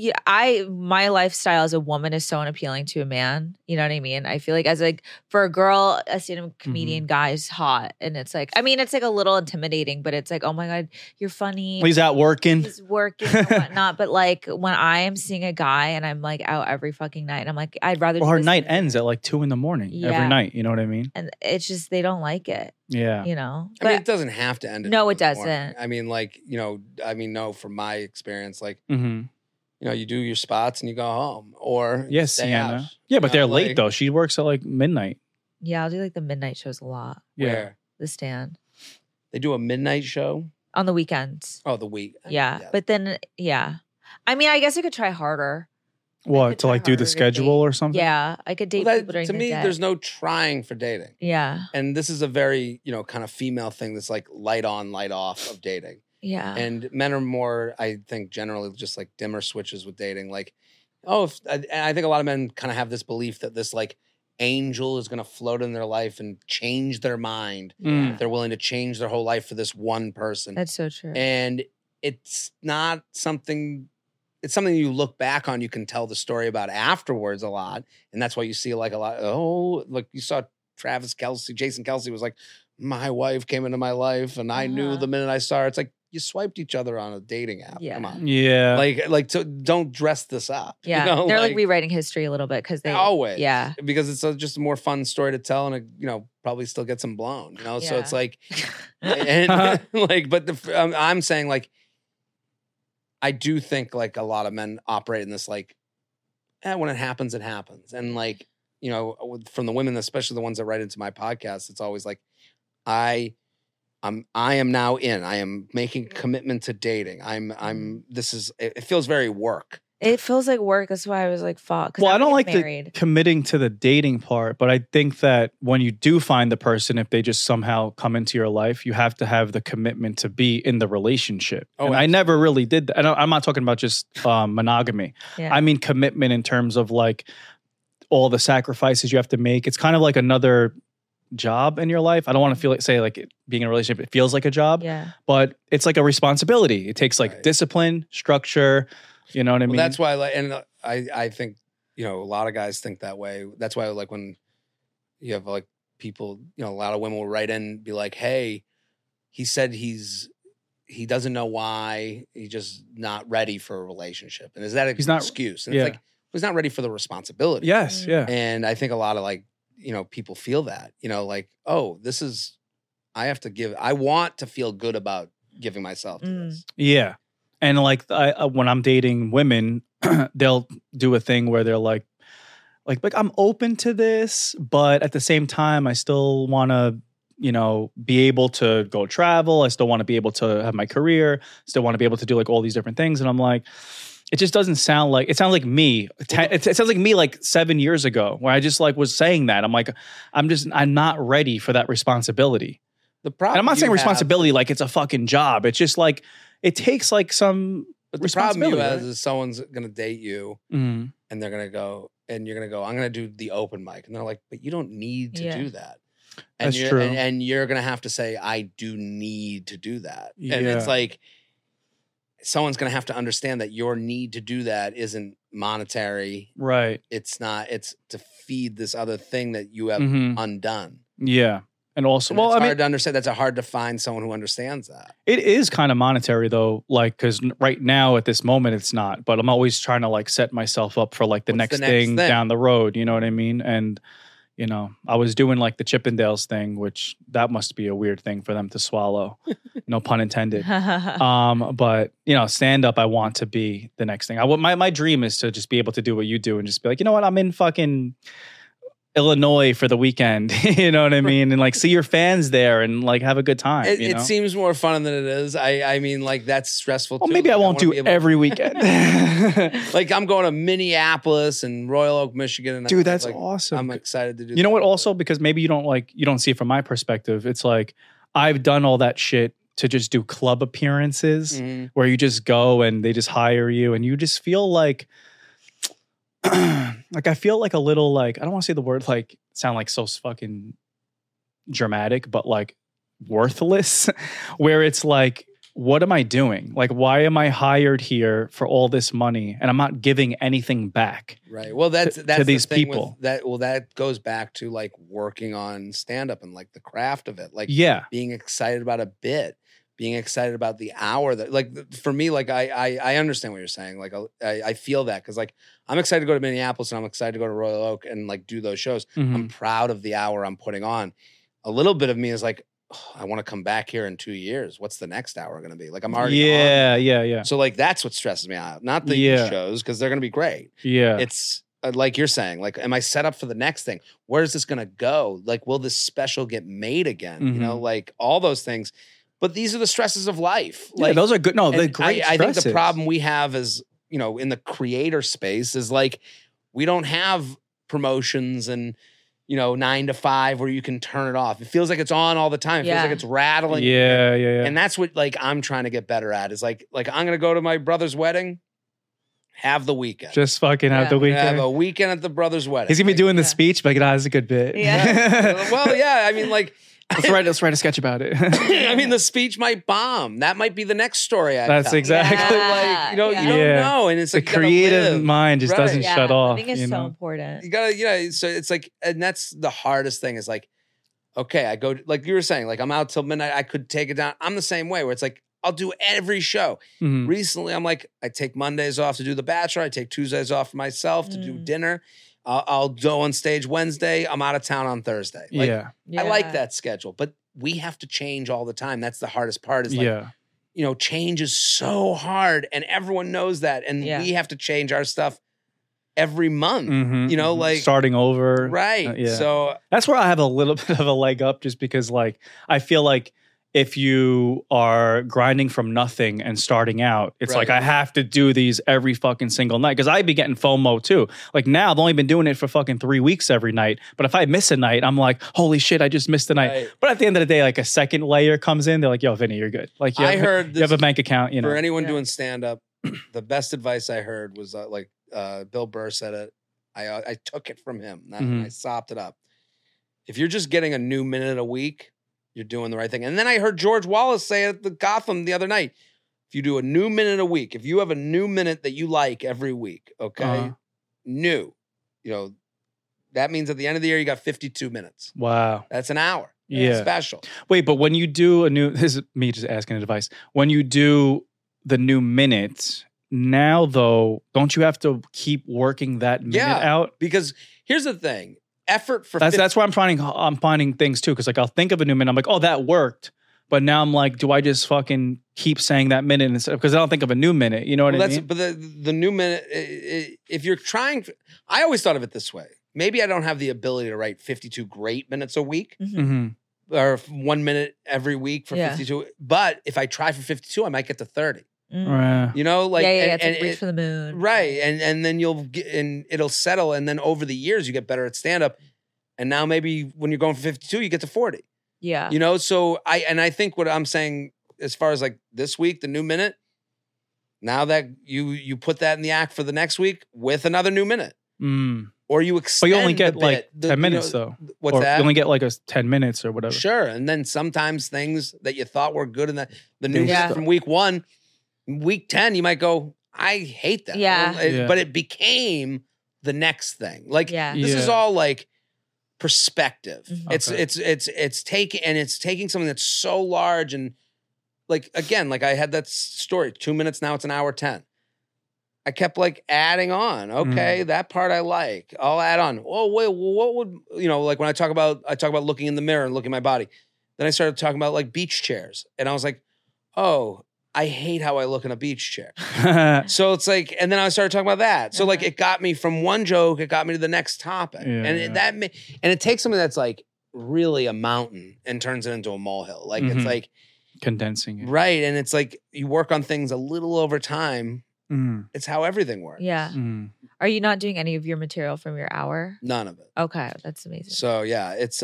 my lifestyle as a woman is so unappealing to a man. You know what I mean? I feel like for a girl, a stand-up comedian Mm-hmm. guy is hot, and it's like, I mean, it's like a little intimidating, but it's like, oh my god, you're funny. He's out working. He's working and whatnot. But like when I am seeing a guy and I'm like out every fucking night, I'm like, I'd rather. Well, do her this night than- ends at like 2 a.m. Yeah. every night. You know what I mean? and it's just they don't like it. Yeah. You know. I mean, But it doesn't have to end. at No, 2 it in the morning. doesn't. I mean, like no. From my experience, like Mm-hmm. you do your spots and you go home, or Yes, stay Sienna. out. Yeah, but You know, they're late like, though. She works at like midnight. yeah, I'll do like the midnight shows a lot. Yeah. Where The Stand they do a midnight show. on the weekends. Oh, the week. Yeah. But then, yeah. I mean, I guess I could try harder. What could to like try do the harder to schedule date. or something? Yeah. I could date Well, people during to the me, day. there's no trying for dating. Yeah. And this is a very, kind of female thing that's like light on, light off of dating. Yeah. And men are more, I think, generally just like dimmer switches with dating. Like, and I think a lot of men kind of have this belief that this like angel is going to float in their life and change their mind. Mm. If they're willing to change their whole life for this one person. That's so true. And it's not something. It's something you look back on. You can tell the story about afterwards a lot, and that's why you see like a lot. Oh, like you saw Travis Kelce, Jason Kelce was like my wife came into my life and I knew the minute I saw her. It's like you swiped each other on a dating app. Yeah. Come on. Yeah. Don't dress this up. Yeah. You know? They're like rewriting history a little bit because they always. Yeah. Because it's just a more fun story to tell and, probably still get some blown, So Yeah. it's like, and I'm saying like, I do think like a lot of men operate in this like, when it happens, it happens. And like, from the women, especially the ones that write into my podcast, it's always like, I am now in. I am making commitment to dating. It feels very work. It feels like work. That's why I was like, fuck. Well, I don't like married. the committing to the dating part, but I think that when you do find the person, if they just somehow come into your life, you have to have the commitment to be in the relationship. Oh, and I never really did that. And I'm not talking about just monogamy. Yeah. I mean commitment in terms of like all the sacrifices you have to make. It's kind of like another job in your life. I don't want to say like being in a relationship, it feels like a job, Yeah. but it's like a responsibility. It takes like Right. discipline, structure. You know what I mean? That's why, I think, a lot of guys think that way. That's why, like, when you have like people, a lot of women will write in and be like, "Hey, he said he doesn't know why, he's just not ready for a relationship." And is that an excuse? And yeah. it's like, he's not ready for the responsibility. Yes, yeah. And I think a lot of like, people feel that, like, oh, I want to feel good about giving myself to this. Yeah. And like when I'm dating women, they'll do a thing where they're like I'm open to this, but at the same time, I still want to, be able to go travel. I still want to be able to have my career. Still want to be able to do like all these different things. And I'm like, it just doesn't sound like, it sounds like me. It sounds like me like 7 years ago where I just like was saying that. I'm like, I'm not ready for that responsibility. The problem, and I'm not saying responsibility like it's a fucking job. It's just like, it takes like some but the problem you responsibility. have is someone's going to date you Mhm. and they're going to go, and you're going to go, I'm going to do the open mic. And they're like, but you don't need to do that. And That's true. And you're going to have to say, I do need to do that. And Yeah. it's like, someone's going to have to understand that your need to do that isn't monetary. Right. It's not, it's to feed this other thing that you have Mhm. undone. Yeah. And also, And well, it's I mean, hard to understand. That's hard to find someone who understands that. it is kind of monetary though, like, because right now at this moment it's not, but I'm always trying to like set myself up for like the What's next the next thing thing? down the road. You know what I mean? And, I was doing like the Chippendales thing, which that must be a weird thing for them to swallow. No pun intended. But stand up, I want to be the next thing. My dream is to just be able to do what you do and just be like, you know what, I'm in fucking Illinois for the weekend. You know what I mean? And like see your fans there and like have a good time. It seems more fun than it is. I mean, like that's stressful. Well, too. maybe I won't wanna do be able- every weekend. Like I'm going to Minneapolis and Royal Oak, Michigan. And Dude, that's like, awesome. I'm excited to do. You know that. what? Also, because maybe you don't see it from my perspective. It's like I've done all that shit to just do club appearances Mhm. where you just go and they just hire you and you just feel like, like I feel like a little like I don't want to say the word like sound like so fucking dramatic, but like worthless. Where it's like, what am I doing? Like, why am I hired here for all this money and I'm not giving anything back? Right. Well, that's to the these thing with people. that. Well, that goes back to like working on stand up and like the craft of it. Like Yeah. being excited about a bit, being excited about the hour that like for me, like I understand what you're saying. Like I feel that because like I'm excited to go to Minneapolis and I'm excited to go to Royal Oak and like do those shows. Mhm. I'm proud of the hour I'm putting on. A little bit of me is like, oh, I want to come back here in 2 years. What's the next hour going to be? Like I'm already on. Yeah. So like that's what stresses me out. Not the Yeah. shows because they're going to be great. Yeah. It's like you're saying, like, am I set up for the next thing? Where's this going to go? Like, will this special get made again? You know, like all those things. But these are the stresses of life. Yeah, Like those are good. No, they're and great. I think the stresses. problem we have is, in the creator space is like, we don't have promotions and, 9 to 5 where you can turn it off. It feels like it's on all the time. It feels Yeah. like it's rattling. Yeah. And that's what like I'm trying to get better at is like I'm gonna go to my brother's wedding, have the weekend. Just fucking have Yeah. the Have weekend. a weekend at the brother's wedding. He's gonna be Like, doing the speech, but like, that's a good bit. Yeah. well, yeah, I mean, like, let's write a sketch about it. I mean, the speech might bomb. That might be the next story. I That's tell. exactly Yeah. Like, you Yeah. don't Yeah. know, and it's the like you gotta creative live. mind just Right. doesn't shut off. I think it's you so know? important. You gotta, so it's like, and that's the hardest thing is like, okay, I go, like you were saying, like I'm out till midnight. I could take it down. I'm the same way where it's like, I'll do every show. Mhm. Recently, I'm like, I take Mondays off to do The Bachelor. I take Tuesdays off for myself to do dinner. I'll go on stage Wednesday. I'm out of town on Thursday. Like, Yeah. Yeah. I like that schedule, but we have to change all the time. That's the hardest part is like, Yeah. you know, change is so hard and everyone knows that. And Yeah. we have to change our stuff every month, Mhm, you know, mhm. like, starting over. right. Yeah. So That's where I have a little bit of a leg up just because like I feel like if you are grinding from nothing and starting out, it's like Right. I have to do these every fucking single night because I'd be getting FOMO too. Like now I've only been doing it for fucking 3 weeks every night. But if I miss a night, I'm like, holy shit, I just missed a night. Right. But at the end of the day, like a second layer comes in, they're like, yo, Vinny, you're good. Like I heard you have a this- bank account, you know. for anyone Yeah. doing stand up, the best advice I heard was Bill Burr said it. I took it from him. Mhm. I sopped it up. If you're just getting a new minute a week, you're doing the right thing. And then I heard George Wallace say at the Gotham the other night, if you do a new minute a week, if you have a new minute that you like every week, okay, Uh-huh. new, you know, that means at the end of the year, you got 52 minutes. Wow. That's an hour. Yeah. Special. Wait, but when you do a new, this is me just asking advice. When you do the new minute, now though, don't you have to keep working that minute Yeah. out? Because here's the thing. Effort for That's why I'm finding things too. Cause like I'll think of a new minute. I'm like, oh, that worked. But now I'm like, do I just fucking keep saying that minute instead? Because I don't think of a new minute. You know what I mean? But the new minute, if you're trying, I always thought of it this way. Maybe I don't have the ability to write 52 great minutes a week Mhm. or 1 minute every week for Yeah. 52. But if I try for 52, I might get to 30. Right. You know, like, It's and like reach for the moon. right. And then you'll get, and it'll settle. And then over the years, you get better at stand up. And now maybe when you're going for 52, you get to 40. Yeah. You know, so I think what I'm saying as far as like this week, the new minute, now that you put that in the act for the next week with another new minute, Mm. or you But extend you only the get like bit, 10 minutes though. What's Or that? You only get like 10 minutes or whatever. Sure, and then sometimes things that you thought were good in the new Yeah. minute from week 1, week 10, you might go, I hate that. Yeah. Yeah. But it became the next thing. Like Yeah. this is Yeah. all like perspective. Mhm. Okay. It's taking something that's so large and like again, like I had that story, 2 minutes, now it's an hour 10. I kept like adding on. Okay, that part I like. I'll add on. Oh wait, well, what would like when I talk about looking in the mirror and looking at my body. Then I started talking about like beach chairs, and I was like, oh, I hate how I look in a beach chair. So it's like, and then I started talking about that. So like, it got me from one joke, it got me to the next topic, Yeah, and yeah. and it takes something that's like really a mountain and turns it into a molehill. Like it's Mhm. like Condensing it. right, and it's like you work on things a little over time. Mm. It's how everything works. Yeah. Mm. Are you not doing any of your material from your hour? None of it. Okay, that's amazing. So yeah, it's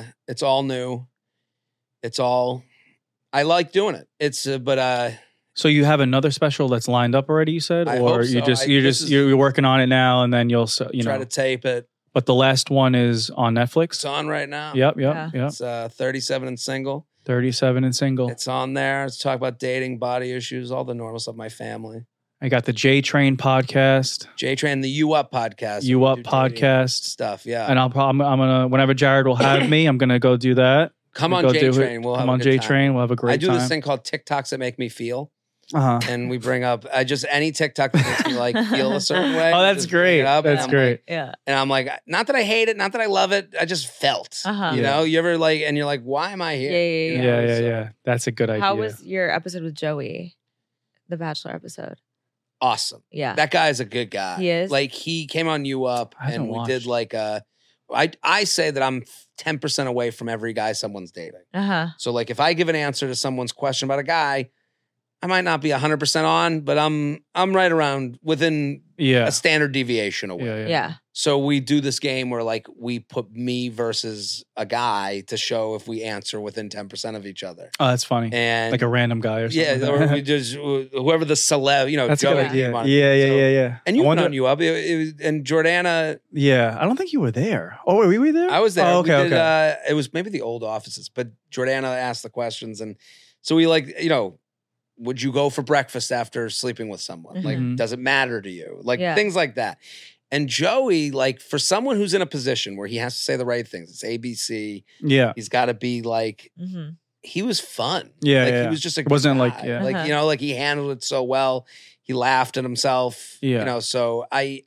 all new. It's all. I like doing it. It's but So you have another special that's lined up already, you said? I Or hope you so. just This is- you're working on it now and then you'll try to tape it. but the last one is on It's Netflix. on right now. Yep. Yeah. It's 37 and single. 37 and single. It's on there. It's talk about dating, body issues, all the normal stuff. My family. I got the J Train podcast, J Train, the You Up podcast. You We Up do dating podcast, stuff. Yeah. and I'm gonna whenever Jared will have me, I'm gonna go do that. Come Go on, do J it. Train. We'll have Come a on good J time. Train. We'll have a great I do time. this thing called TikToks that make me feel. Uh-huh. And we bring up any TikTok that makes me like feel a certain way. Oh, that's just bring great. it up, and That's I'm great. like- Yeah. and I'm like, not that I hate it, not that I love it. I just felt. Uh-huh. You Yeah. know, you ever like, and you're like, why am I here? Yeah, You know, Yeah, yeah, so yeah. That's a good idea. How was your episode with Joey? The Bachelor episode. Awesome. Yeah. That guy's a good guy. He is? Like he came on You Up, I haven't and we did watched. like I say that I'm 10% away from every guy someone's dating. Uh-huh. So like if I give an answer to someone's question about a guy, I might not be 100% on, but I'm right around within Yeah. a standard deviation away. Yeah, yeah. Yeah. So we do this game where like we put me versus a guy to show if we answer within 10% of each other. Oh, that's funny. And Like a random guy or something. yeah, or we just whoever the celeb, That's a Joey good idea. came on. Yeah, yeah, So- yeah, yeah. And you I went wonder- on You Up, and Jordana. Yeah, I don't think you were there. Oh, were we there? I was there. Oh, okay, we did, okay. It was maybe the old offices, but Jordana asked the questions, and so we like, would you go for breakfast after sleeping with someone? Like, Mhm. does it matter to you? Like Yeah. things like that. And Joey, like for someone who's in a position where he has to say the right things, it's ABC. Yeah. He's got to be like, Mhm. he was fun. Yeah, like yeah. he was just a It good wasn't guy. like- yeah. like you know, like he handled it so well. He laughed at himself. Yeah. You know, so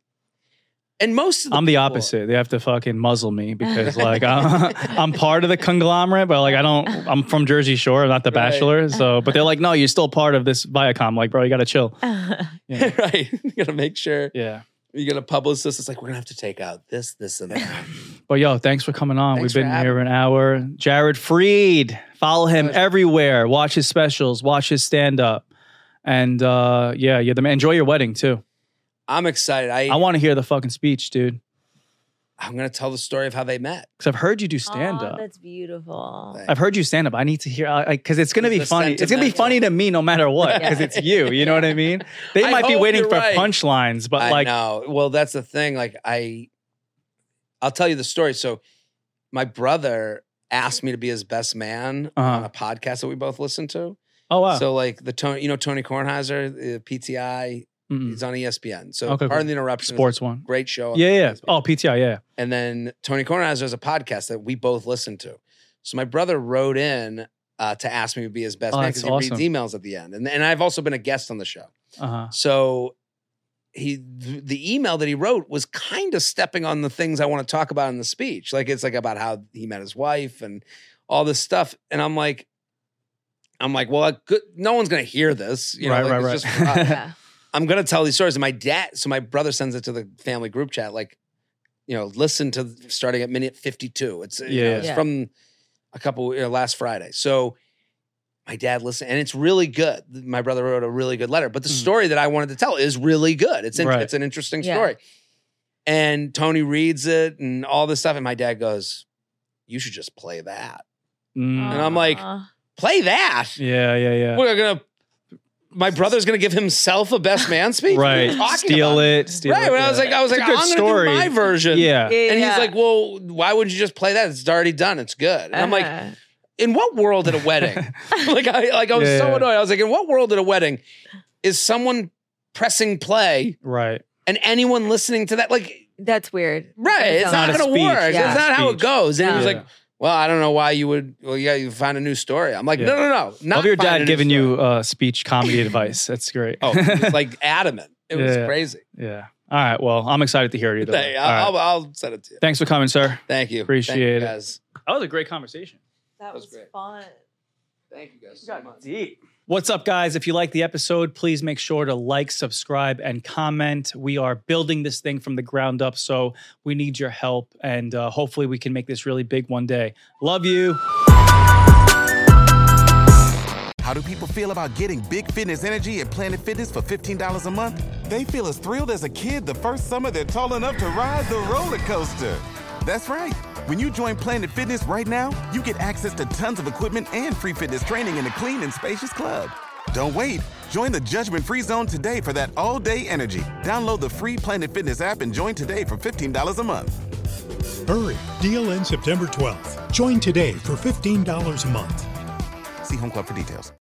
and most of the I'm the people- opposite. They have to fucking muzzle me because like I'm part of the conglomerate, but like I'm from Jersey Shore, not the Right. Bachelor. So, but they're like, no, you're still part of this Viacom. Like, bro, you got to chill. Yeah. Right. You gotta make sure Yeah. you get a publicist. It's like, we're gonna have to take out this, and that. But yo, thanks for coming on. Thanks We've for been having here an hour. Jared Freed. Follow him Pleasure. everywhere. Watch his specials. Watch his stand up. And yeah, you're the man. Enjoy your wedding too. I'm excited. I want to hear the fucking speech, dude. I'm gonna tell the story of how they met. Because I've heard you do stand Oh, up. that's beautiful. I've heard you stand up. I need to hear because it's gonna be The funny. It's gonna be sentimental. funny to me no matter what Yeah. because it's you. You know what I mean? They I might be hope waiting you're for right. punchlines, but I like, know. Well, that's the thing. Like I'll tell you the story. So my brother asked me to be his best man on a podcast that we both listen to. oh wow, So like Tony Kornheiser, the PTI, Mm-mm. he's on ESPN. So Okay, Pardon cool. the Interruption. is sports a one. great show. on Yeah. ESPN. Oh, PTI. Yeah. And then Tony Kornheiser has a podcast that we both listen to. So my brother wrote in to ask me to be his best Oh, man that's because he awesome. reads emails at the end. And I've also been a guest on the show. Uh huh. So the email that he wrote was kind of stepping on the things I want to talk about in the speech. Like it's like about how he met his wife and all this stuff. And I'm like, well, no one's going to hear this. You know, Right, like, right, it's right. just for us. Yeah. I'm going to tell these stories. And my brother sends it to the family group chat, like, you know, listen to starting at minute 52. It's, you know, Yeah. it's Yeah. from a couple, last Friday. So my dad listened and it's really good. My brother wrote a really good letter, but the story that I wanted to tell is really good. It's Right. it's an interesting Yeah. story. And Tony reads it and all this stuff. And my dad goes, you should just play that. Mm. And I'm like, Aw. Play that? Yeah. My brother's going to give himself a best man speech? What are you Right. talking Steal about? it. Steal Right. it. When I was like, It's a I'm good going to story. do my version. Yeah. And Yeah. he's like, well, why wouldn't you just play that? It's already done. It's good. And I'm like, in what world at a wedding? I was Yeah. so annoyed. I was like, in what world at a wedding is someone pressing play Right. and anyone listening to that? Like, That's weird. right. It's not not a going to speech. work. Yeah. It's not how it Speech. goes. And he was Yeah. like, well, I don't know why you would. Well, yeah, you found a new story. I'm like, Yeah. no. Love Not your find a dad new giving story. you speech comedy advice. That's great. Oh, he was like adamant. It was Yeah. crazy. Yeah. All right. Well, I'm excited to hear it either way. Hey, All right. I'll send it to you. Thanks for coming, sir. Thank you. Appreciate Thank you, it. guys. That was a great conversation. That was was great. fun. Thank you guys so much. What's up, guys? If you like the episode, please make sure to like, subscribe, and comment. We are building this thing from the ground up, so we need your help, and hopefully we can make this really big one day. Love you. How do people feel about getting big fitness energy at Planet Fitness for $15 a month? They feel as thrilled as a kid the first summer they're tall enough to ride the roller coaster. That's right. When you join Planet Fitness right now, you get access to tons of equipment and free fitness training in a clean and spacious club. Don't wait. Join the judgment-free zone today for that all-day energy. Download the free Planet Fitness app and join today for $15 a month. Hurry, deal ends September 12th. Join today for $15 a month. See Home Club for details.